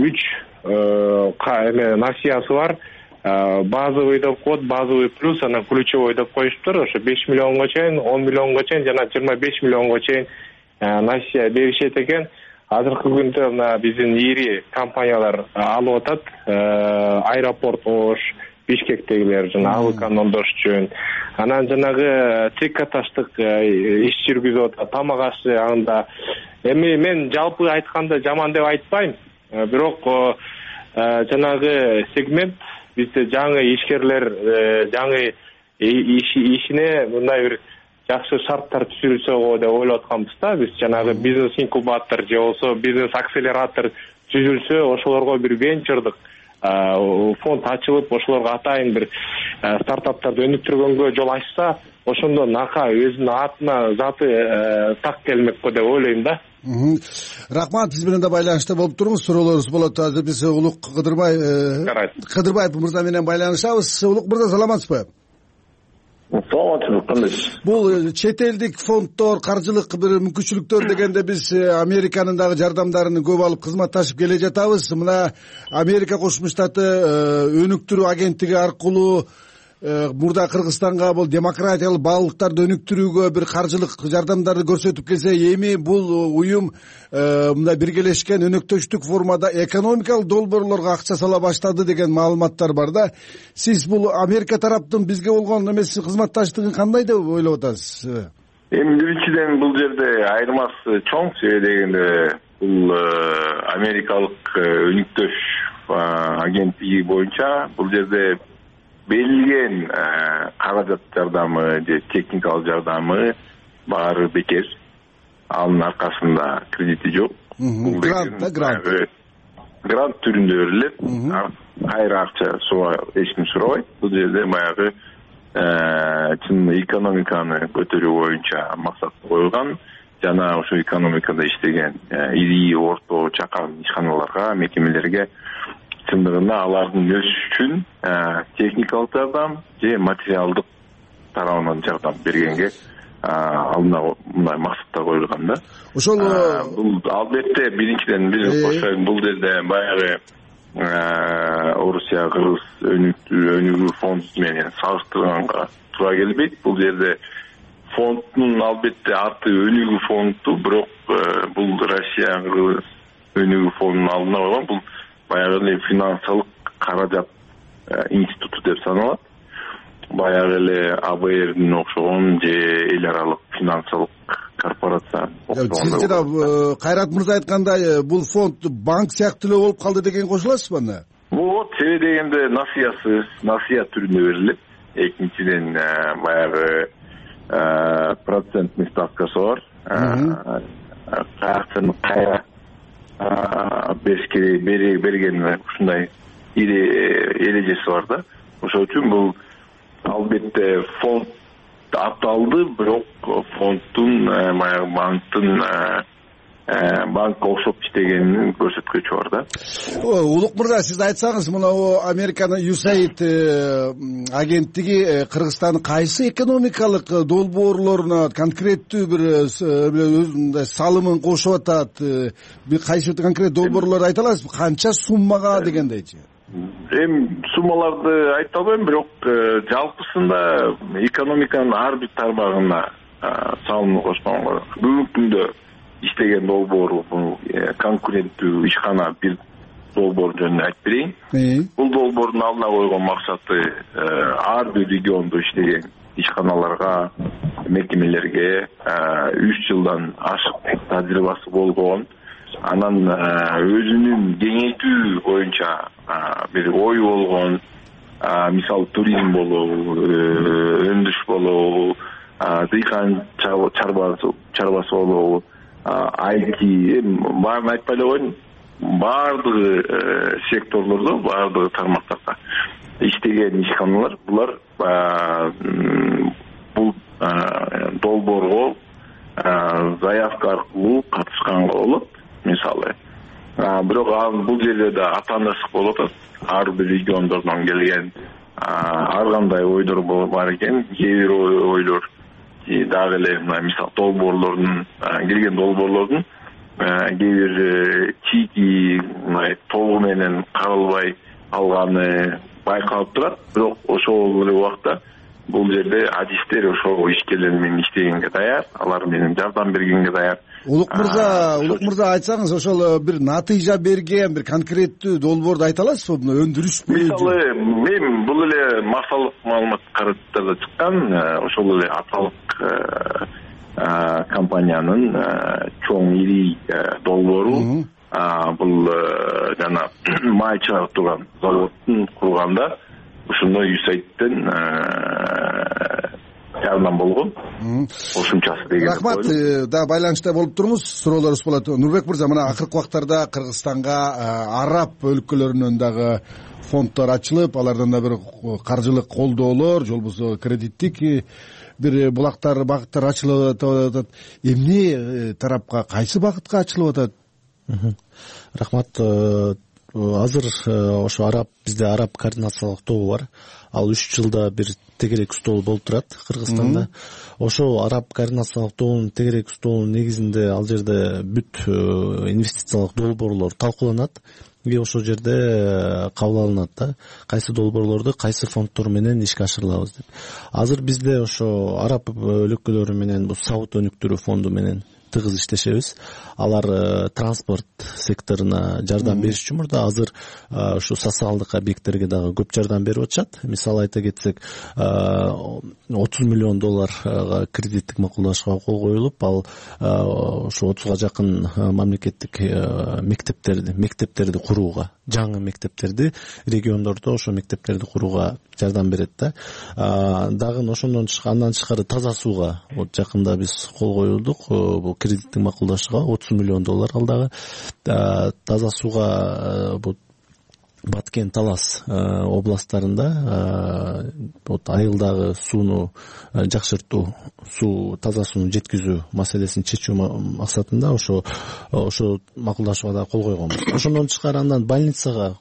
3 насиясы бар. Базовый деп коет, базовый плюс, анан ключевой деп коюштур. Ошо 5 миллионго чейин, 10 миллионго чейин жана 25 миллионго чейин насия беришет экен. Азыркы күндө мына биздин ири компаниялар алып атат. Аэропорт Ош, Бишкектегилер жана Алыкан Ондош үчүн. Анан жанагы трикотаждык иш жүргүзүп атат, тамак ашы анда. Эми мен жалпы айтканда жаман деп айтпайм. Бирок жанагы сегмент бизде жаңы ишкерлер жаңы ишине мындай бир жакшы шарттар түзүлсө деп ойлоп атканбыз да. Биз жанагы бизнес инкубатор же болсо бизнес акселератор түзүлсө, ошолорго бир венчурдук фонд ачылып, ошолорго атайын бир стартаптарды өнүктүргөнгө жол ачса, ошондо нака өзүнүн атына заты так келмек го деп ойлойм да. Рахмат, биз менен да байланышта болуп туруңуз. Суроолорубуз болот. Азыр биз Улук Кыдырбаев мырза менен байланышабыз. Улук мырза, саламатсызбы? Саламатсызбы, кандайсыз? Бул чет элдик фонддор, каржылык бир мүмкүнчүлүктөр дегенде биз Американын дагы жардамдарын көп алып кызматташып келе жатабыз. Мына Америка Кошмо Штаты өнүктүрүү агенттиги аркылуу мурда Кыргызстанга бул демократиялык баалыктарды өнүктүрүүгө бир каржылык жардамдарды көрсөтүп келсе, эми бул уюм мындай биргелешкен өнөктөштүк формада экономикалык долбоорлорго акча сала баштады деген маалыматтар бар да. Сиз бул Америка тараптын бизге болгон эмеси кызматташтыгын кандай деп ойлоп атасыз? Эми биринчиден бул жерде айырмасы чоң, себеби дегенде бул америкалык өнүктөш агенттиги боюнча бул жерде берилген каражат жардамы же техникалык жардамы баары бекер. Анын аркасында кредити жок. Грант түрүндө берилет. Кайра акча эч ким сурабайт. Бул жерде баягы чын экономиканы көтөрүү боюнча максат коюлган. Жана ошо экономикада иштеген ири, орто, чакан ишканаларга, мекемелерге чындыгында алардын өсүш үчүн техникалык жардам же материалдык тарабынан жардам бергенге алдына мындай максаттар коюлган да. Ошол бул албетте биринчиден биз кошсок, бул жерде баягы Орусия кыргыз өнүгүү фонду менен салыштырганга туура келбейт. Бул жерде фонддун албетте аты өнүгүү фонду, бирок бул Россия кыргыз өнүгүү фондунун алдына койгон бул баягы эле финансылык каражат институту деп саналат. Баягы эле АБРдин окшогон же эл аралык финансылык корпорация. Сиз жана Кайрат мырза айткандай бул фонд банк сыяктуу эле болуп калды деген кошуласызбы анда? Вот себеби дегенде насыя түрүндө берилет. Экинчиден баягы процентный ставкасы бар. Акчаны кайра берген ушундай эрежеси бар да. Ошол үчүн бул албетте фонд аталды, бирок фонддун баягы банкка окшоп иштегенин көрсөткүчү бар да. Улук мырза, сиз айтсаңыз, мына Американын USAID агенттиги Кыргызстандын кайсы экономикалык долбоорлоруна конкреттүү бир өзүндөй салымын кошуп атат, бир кайсы конкреттүү долбоорлорду айта аласызбы? Канча суммага дегендейчи? Эми суммаларды айта албайм, бирок жалпысында экономиканын ар бир тармагына салым кошконго бүгүнкү күндө иштеген долбоору конкуренттүү ишкана бир долбоор жөнүндө айтып берейин. Бул долбоордун алдына койгон максаты ар бир региондо иштеген ишканаларга, мекемелерге 3 жылдан ашык тажрыйбасы болгон, анан өзүнүн кеңейтүү боюнча бир ою болгон, мисалы туризм болобу, өндүрүш болобу, дыйкан чарбасы болобу, IT, баарын айтпай эле коеюн, баардыгы секторлордо, баардыгы тармактарда иштеген ишканалар, булар бул долбоорго заявка аркылуу катышканга болот. Мисалы, бирок бул жерде да атаандык болуп атат. Ар бир региондордон келген ар кандай ойлор бар экен. Кээ бир ойлор дагы эле мисалы долбоорлордун келген долбоорлордун кээ бир чийки толугу менен каралбай алганы байкалып турат. Бирок ошол эле убакта бул жерде адистер ошол ишкерлер менен иштегенге даяр, алар менен жардам бергенге даяр. Улук мырза, айтсаңыз, ошол бир натыйжа берген бир конкреттүү долбоорду айта аласызбы? Өндүрүш мисалы, мен бул эле массалык маалымат каражаттарда чыккан, ошол эле аталык компаниянын чоң ири долбоору, бул жана май чыгарып турган заводдун курганда ушундой USAID'ден жардам болгон. Кошумчасы деген. Рахмат, да байланышта болуп туруңуз, суроолорубуз болот. Нурбек мырза, мына акыркы убактарда Кыргызстанга араб өлкөлөрүнөн дагы фонддор ачылып, алардан да бир каржылык колдоолор, же болбосо кредиттик бир булактар, багыттар ачылып атат. Эмне тарапка, кайсы багытка ачылып атат? Рахмат. Азыр ошо бизде араб координациялык тобу бар. Ал 3 жылда бир тегерек стол болуп турат Кыргызстанда. Ошол араб координациялык тобунун тегерек столунун негизинде ал жерде бүт инвестициялык долбоорлор талкууланат. Ошол жерде кабыл алынат да, кайсы долбоорлорду кайсы фонддор менен ишке ашырылабыз деп. Азыр бизде ошо араб өлкөлөрү менен бул сауд өнүктүрүү фонду менен тыгыз иштешебиз. Алар транспорт секторуна жардам беришчү мурда. Азыр ушу социалдык объекттерге дагы көп жардам берип атышат. Мисалы айта кетсек, $30 миллион кредиттик макулдашка кол коюлуп, ал ушу 30га жакын мамлекеттик мектептерди курууга, жаңы мектептерди региондордо ошо мектептерди курууга жардам берет да. Дагы андан тышкары таза сууга жакында биз кол коюлдук. Бул кредиттик макулдашууга $30 миллион. Ал дагы таза сууга Баткен, Талас областтарында айылдагы сууну жакшыртуу, таза сууну жеткизүү маселесин чечүү максатында ошо макулдашууга да кол койгонбуз. Ошондон тышкары андан больницага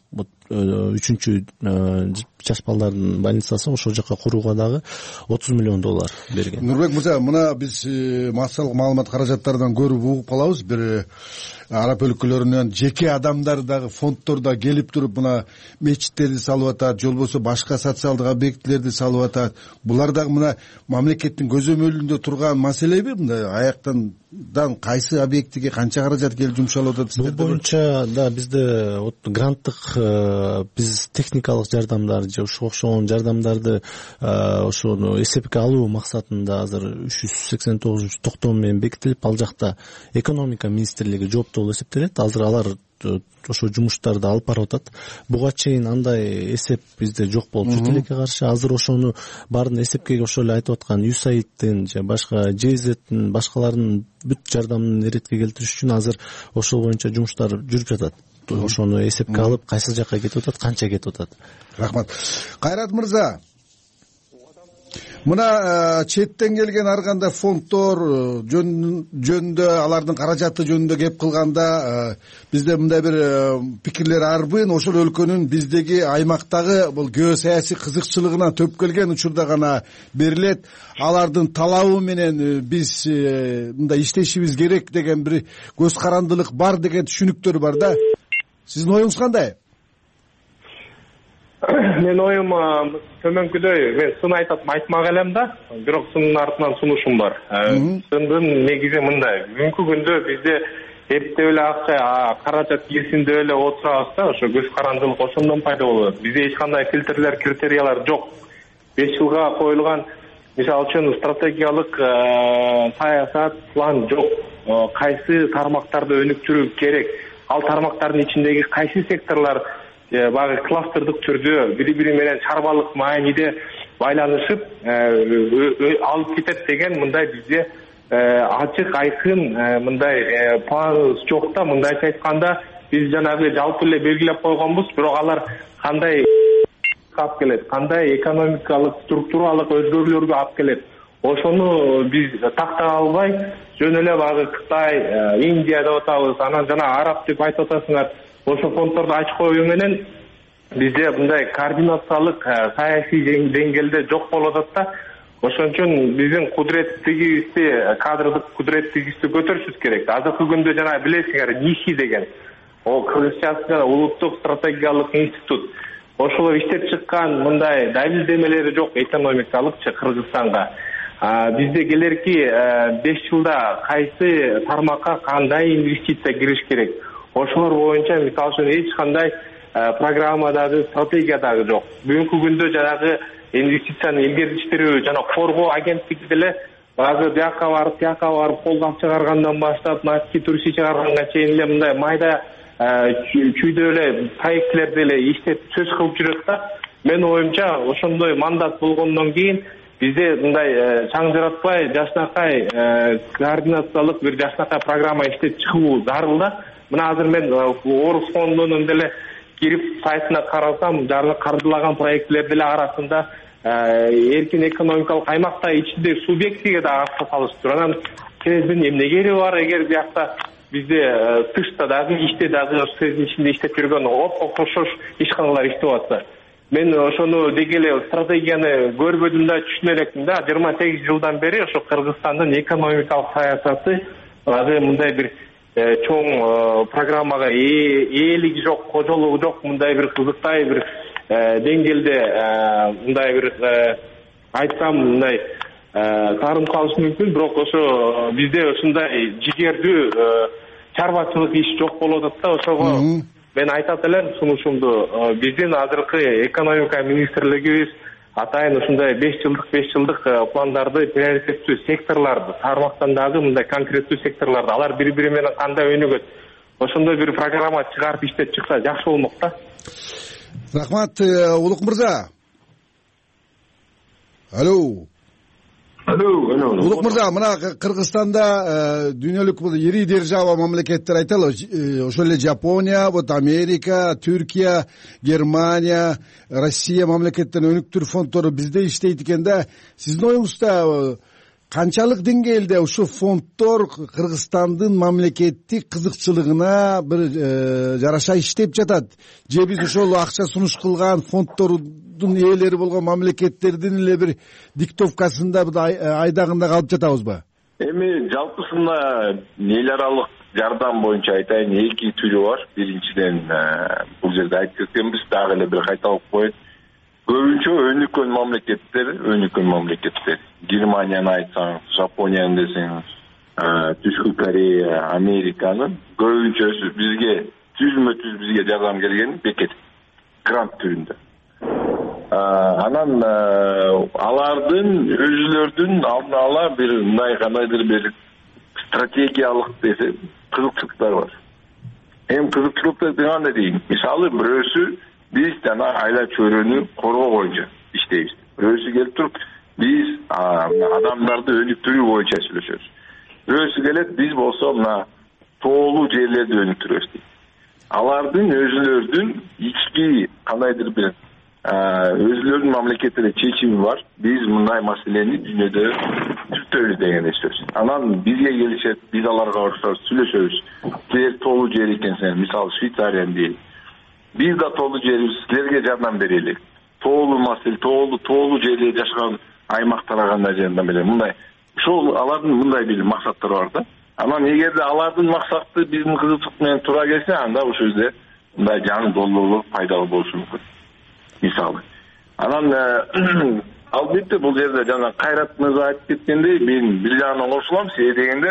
үчүнчү жаш балдардын больницасын ошол жака курууга дагы $30 миллион берген. Нурбек мырза, мына биз массалык маалымат каражаттарынан көрүп угуп калабыз. Бир араб өлкөлөрүнөн жеке адамдар дагы фонддор да келип туруп мына мечиттерди салып атат, же болбосо башка социалдык объектилерди салып атат. Булар дагы мына мамлекеттин көзөмөлүндө турган маселеби? Мындай аяктан кайсы объектиге канча каражат келип жумшалып атат? Бул боюнча да бизде гранттык биз техникалык жардамдар же ушуга окшогон жардамдарды ошону эсепке алуу максатында азыр 389-токтом менен бекитилип, ал жакта экономика министрлиги жооптуу болуп эсептелет. Азыр алар ошо жумуштарды алып барып атат. Буга чейин андай эсеп бизде жок болуп чөт элекке каршы. Азыр ошону баарын эсепке ошол эле айтып аткан USAID'дин же башка JZ'дин башкалардын бүт жардамын эретке келтириш үчүн азыр ошол боюнча жумуштар жүрүп жатат. Ошону эсепке алып, кайсы жакка кетип атат, канча кетип атат. Рахмат. Кайрат мырза, мына четтен келген ар кандай фонддор жөнүндө, алардын каражаты жөнүндө кеп кылганда бизде мындай бир пикирлер арбын. Ошол өлкөнүн биздеги аймактагы бул геосаясий кызыкчылыгына төп келген учурда гана берилет. Алардын талабы менен биз мындай иштешибиз керек деген бир көз карандылык бар деген түшүнүктөр бар да. Сиздин оюңуз кандай? Менин оюм төмөнкүдөй. Мен сын айтмак элем да, бирок сынын артынан сунушум бар. Сындын негизи мындай: бүгүнкү күндө бизде эптеп эле акча, каражат кирсин деп эле отурабыз да, ошо көз карандылык ошондон пайда болот. Бизде эч кандай фильтрлер, критериялар жок. 5 жылга коюлган мисалы үчүн стратегиялык саясат план жок. Кайсы тармактарды өнүктүрүү керек? Ал тармактардын ичиндеги кайсы секторлар багы кластердык түрдө бири-бири менен чарбалык мааниде байланышып алып кетет деген мындай бизде ачык айкын мындай планыбыз жок да. Мындайча айтканда биз жанагы жалпы эле белгилеп койгонбуз, бирок алар кандай алып келет, кандай экономикалык структуралык өзгөрүүлөргө алып келет, ошону биз тактап албай жөн эле багы Кытай, Индия деп атабыз, анан жана араб деп айтып атасыңар. Ошо фонддорду ачып коюу менен бизде мындай координациялык саясий деңгээлде жок болуп атат да. Ошон үчүн биздин кудуреттигибизди, кадрдык кудуреттигибизди көтөрүшүбүз керек. Азыркы күндө жана билесиңер, НИСИ деген, ол кыргызчасы улуттук стратегиялык институт. Ошол иштеп чыккан мындай далилдемелери жок экономикалыкчы Кыргызстанга. Бизде келерки 5 жылда кайсы тармакка кандай инвестиция кириш керек? Ошолор боюнча мисалы үчүн эч кандай программа дагы, стратегия дагы жок. Бүгүнкү күндө жанагы инвестицияны илгертиштирүү жана коргоо агенттиги деле багы бияка барып, тияка барып колдоп чыгаргандан баштап, нафти турси чыгарганга чейин эле мындай майда чүйдө эле проектилерди эле иштеп сөз кылып жүрөт да. Менин оюмча ошондой мандат болгондон кийин бизде мындай чаң жаратпай, жашнакай координациялык бир жашнакай программа иштеп чыгуу зарыл да. Мына азыр мен Орус фондунун деле кирип сайтына карасам, кардылаган проектлер деле арасында эркин экономикалык аймакта ичинде субъектиге да акча салышыптыр. Анан сөздүн эмне кереги бар, эгер биякта бизде тышта дагы, ичте дагы сөздүн ичинде иштеп жүргөн окшош ишканалар иштеп атса. Мен ошону деги эле стратегияны көрбөдүм да, түшүнө элекмин да. 28 жылдан бери ошо Кыргызстандын экономикалык саясаты мындай бир чоң программага ээлиги жок, кожолугу жок, мындай бир кызыктай бир деңгээлде мындай бир айтсам мындай таарынып калышы мүмкүн, бирок ошо бизде ушундай жигердүү чарбачылык иш жок болуп атат да. Ошого мен айтат элем сунушумду, биздин азыркы экономика министрлигибиз атайын ушундай 5 жылдык пландарды, приоритеттүү секторларды, тармактан дагы мындай конкреттүү секторларды, алар бири-бири менен кандай өнүгөт, ошондой бир программа чыгарып иштеп чыкса жакшы болмок да. Рахмат, Улук мырза. Алло. Улук мырза, мына Кыргызстанда дүйнөлүк бул ири держава мамлекеттер айталы, ошол эле Жапония, вот Америка, Түркия, Германия, Россия мамлекеттеринин өнүктүрүү фонддору бизде иштейт экен да. Сиздин оюңузда канчалык деңгээлде ушул фонддор Кыргызстандын мамлекеттик кызыкчылыгына бир жараша иштеп жатат, же биз ошол акча сунуш кылган фонддордун ээлери болгон мамлекеттердин эле бир диктовкасында айдагында калып жатабызбы? Эми жалпысында эл аралык жардам боюнча айтайын, эки түрү бар. Биринчиден бул жерде айтып кеткенбиз, дагы эле бир кайталап коеюн. Көбүнчө өнүккөн мамлекеттер, Германияны айтсаңыз, Жапонияны десеңиз, Түшкү Корея, Американын көбүнчөсү бизге түзмө-түз бизге жардам келген бекет грант түрүндө. Анан алардын өзүлөрдүн алдын ала бир мындай кандайдыр бир стратегиялык десе кызыкчылыктар бар. Эми кызыкчылыктар кандай дейин? Мисалы бирөөсү биз жана айла чөйрөнү коргоо боюнча иштейбиз. Бирөөсү келип туруп биз адамдарды өнүктүрүү боюнча сүйлөшөбүз. Бирөөсү келет биз болсо мына тоолуу жерлерди өнүктүрөбүз дейт. Алардын өзүлөрдүн ички кандайдыр бир өзүлөрүнүн мамлекеттерде чечими бар. Биз мындай маселени дүйнөдө түзөтөлү деген сөз. Анан бизге келишет, биз аларга барсак сүйлөшөбүз. Силер тоолуу жер экенсиңер, мисалы Швейцарияны дейли. Биз да тоолуу жерибиз, силерге жардам берели. Тоолуу маселе, тоолуу жерде жашаган аймактарга кандай жардам берели. Мындай ошол алардын мындай бир максаттары бар да. Анан эгерде алардын максаты биздин кызыкчылык менен туура келсе, анда ошол жерде мындай жаңы долбоорлор пайдалуу болушу мүмкүн. Мисалы. Анан албетте бул жерде жана Кайрат мырза айтып кеткендей, мен бир жагынан кошулам, себеби дегенде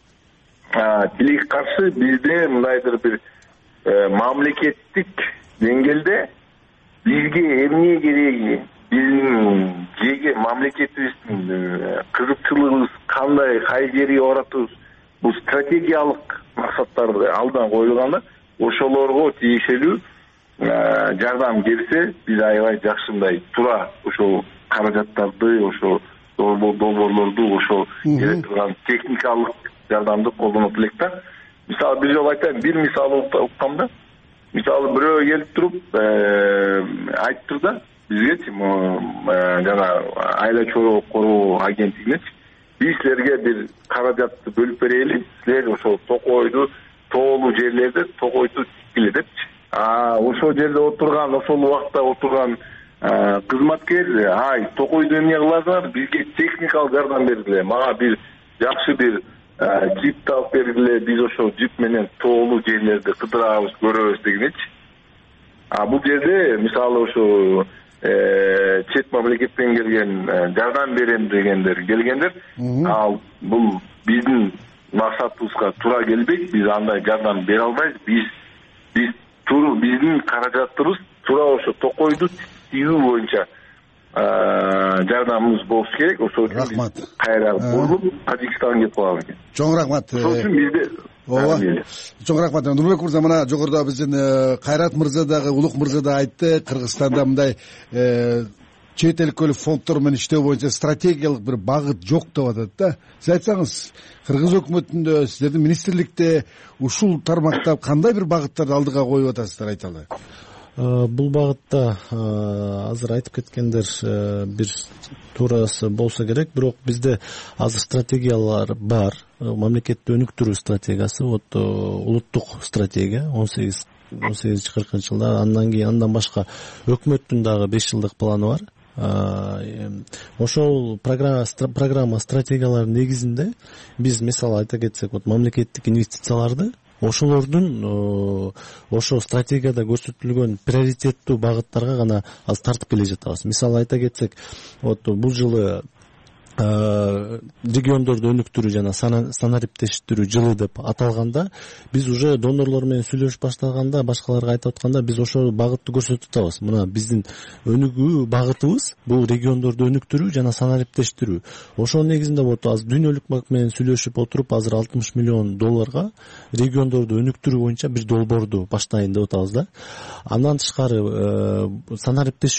тилек каршы бизде мындайдыр бир мамлекеттик деңгээлде бизге эмне кереги, биздин жеге мамлекетибиздин кызыкчылыгыбыз кандай, кай жерге баратыбыз, бул стратегиялык максаттарды алдан коюлганда ошолорго тиешелүү жардам келсе, биз аябай жакшы мындай туура ошол каражаттарды, ошол долбоорлорду, ошол келе турган техникалык жардамды колдонуп элек да. Мисалы бир жолу айтайын, бир мисал уккам да. Мисалы бирөө келип туруп айтты да бизгечи жана айла чөйрө коргоо агенттигинечи биз силерге бир каражатты бөлүп берели, силер ошол токойду, тоолуу жерлерде токойду тиккиле депчи. Ошол жерде отурган, ошол убакта отурган кызматкер, ай токойду эмне кыласыңар, бизге техникалык жардам бергиле, мага бир жакшы бир жип алып бергиле, биз ошол жип менен тоолуу жерлерди кыдырабыз, көрөбүз дегенечи. Бул жерде мисалы ошо чет мамлекеттен келген жардам берем дегендер келгендер, ал бул биздин максатыбызга туура келбейт, биз андай жардам бере албайбыз. Биздин каражатыбыз туура ошо токойду тигүү боюнча жардамыбыз болуш керек. Ошол үчүн кайра бурулуп Тажикстанга кетип калган экен. Чоң рахмат. Ошол үчүн бизде чоң рахмат. Нурбек мырза, мына жогоруда биздин Кайрат мырза дагы, Улук мырза да айтты, Кыргызстанда мындай чет өлкөлүк фонддор менен иштөө боюнча стратегиялык бир багыт жок деп атат да. Сиз айтсаңыз, Кыргыз өкмөтүндө, сиздердин министрликте ушул тармакта кандай бир багыттарды алдыга коюп атасыздар, айталы? Бул багытта азыр айтып кеткендер бир туурасы болсо керек, бирок бизде азыр стратегиялар бар. Мамлекетти өнүктүрүү стратегиясы, вот улуттук стратегия 18-40 жылда, андан башка өкмөттүн дагы 5 жылдык планы бар. Ошол программа стратегиялардын негизинде биз мисалы айта кетсек, вот мамлекеттик инвестицияларды ошолордун ошол стратегияда көрсөтүлгөн приоритеттүү багыттарга гана азыр тартып келе жатабыз. Мисалы айта кетсек, вот бул жылы региондорду өнүктүрүү жана санариптештирүү жылы деп аталганда, биз уже донорлор менен сүйлөшүп баштаганда, башкаларга айтып атканда, биз ошол багытты көрсөтүп атабыз. Мына биздин өнүгүү багытыбыз бул региондорду өнүктүрүү жана санариптештирүү. Ошол негизинде вот азыр Дүйнөлүк банк менен сүйлөшүп отуруп, азыр $60 миллион региондорду өнүктүрүү боюнча бир долбоорду баштайын деп атабыз да. Андан тышкары санариптештирүү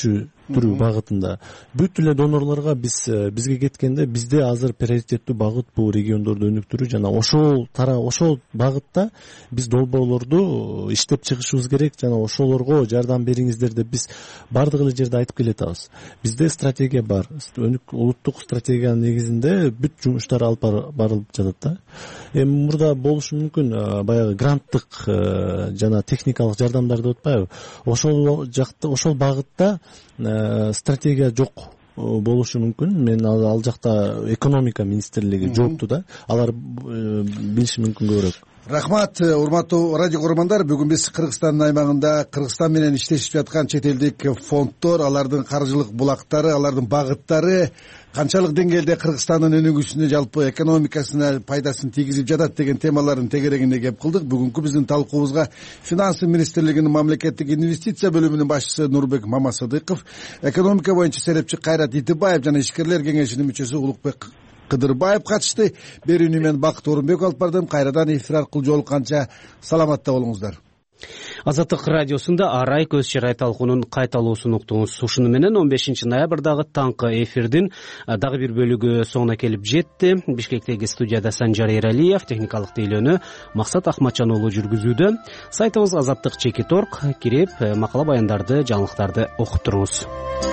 өнүктүрүү багытында бүт эле донорлорго бизге кеткенде бизде азыр приоритеттүү багыт бул региондорду өнүктүрүү жана ошол багытта биз долбоорлорду иштеп чыгышыбыз керек жана ошолорго жардам бериңиздер деп биз баардык эле жерде айтып келатабыз. Бизде стратегия бар. Улуттук стратегиянын негизинде бүт жумуштар алып барылып жатат да. Эми мурда болушу мүмкүн баягы гранттык жана техникалык жардамдар деп атпайбы? Ошол багытта стратегия жок болушу мүмкүн. Мен ал жакта экономика министрлиги жоопту да. Алар билиши мүмкүн көбүрөөк. Рахмат, урматтуу радио көрөрмандар. Бүгүн биз Кыргызстандын аймагында Кыргызстан менен иштешип жаткан чет элдик фонддор, алардын каржылык булактары, алардын багыттары канчалык деңгээлде Кыргызстандын өнүгүүсүнө, жалпы экономикасына пайдасын тийгизип жатат деген темалардын тегерегинде кеп кылдык. Бүгүнкү биздин талкуубузга Финансы министрлигинин мамлекеттик инвестиция бөлүмүнүн башчысы Нурбек Мамасадыков, экономика боюнча серепчи Кайрат Итибаев жана ишкерлер кеңешинин мүчөсү Улукбек Кыдырбаев катышты. Берүүнү мен Бакыт Орунбеков алып бардым. Кайрадан эфир аркылуу жолукканча саламатта болуңуздар. Азаттык радиосунда арай көз чырай талкуунун кайталуусун уктуңуз. Ушуну менен 15 ноябрдагы таңкы эфирдин дагы бир бөлүгү соңуна келип жетти. Бишкектеги студияда Санжар Эралиев, техникалык тейлөөнү Максат Ахматжан уулу жүргүзүүдө. Сайтыбыз azаттык.org кирип макала баяндарды, жаңылыктарды окуп туруңуз.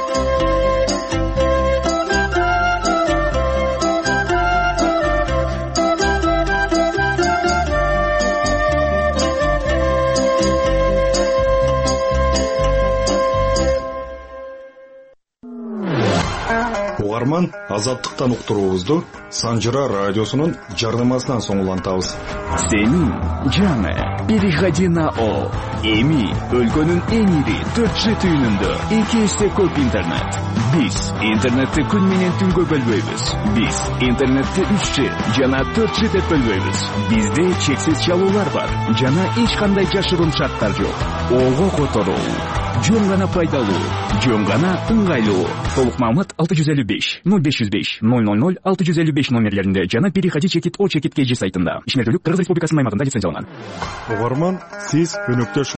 Угарман, азаттыктан уктуруубузду Санжыра радиосунун жардамасынан соң улантабыз. Сенин жаңы переходи на О. Эми өлкөнүн эң ири 4G түйүнүндө 2 эсе көп интернет. Биз интернетти күн менен түнгө бөлбөйбүз. Биз интернетти 3G жана 4G деп бөлбөйбүз. Бизде чексиз чалуулар бар жана эч кандай жашыруун шарттар жок. Ого которуу жөн гана пайдалуу, жөн гана ыңгайлуу. Толук маалымат 655 0505 000 655 номерлеринде жана переходи чекит О чекит KG сайтында. Ишмердүүлүк Кыргыз Республикасынын аймагында лицензияланган. Угарман, сиз өнөктөш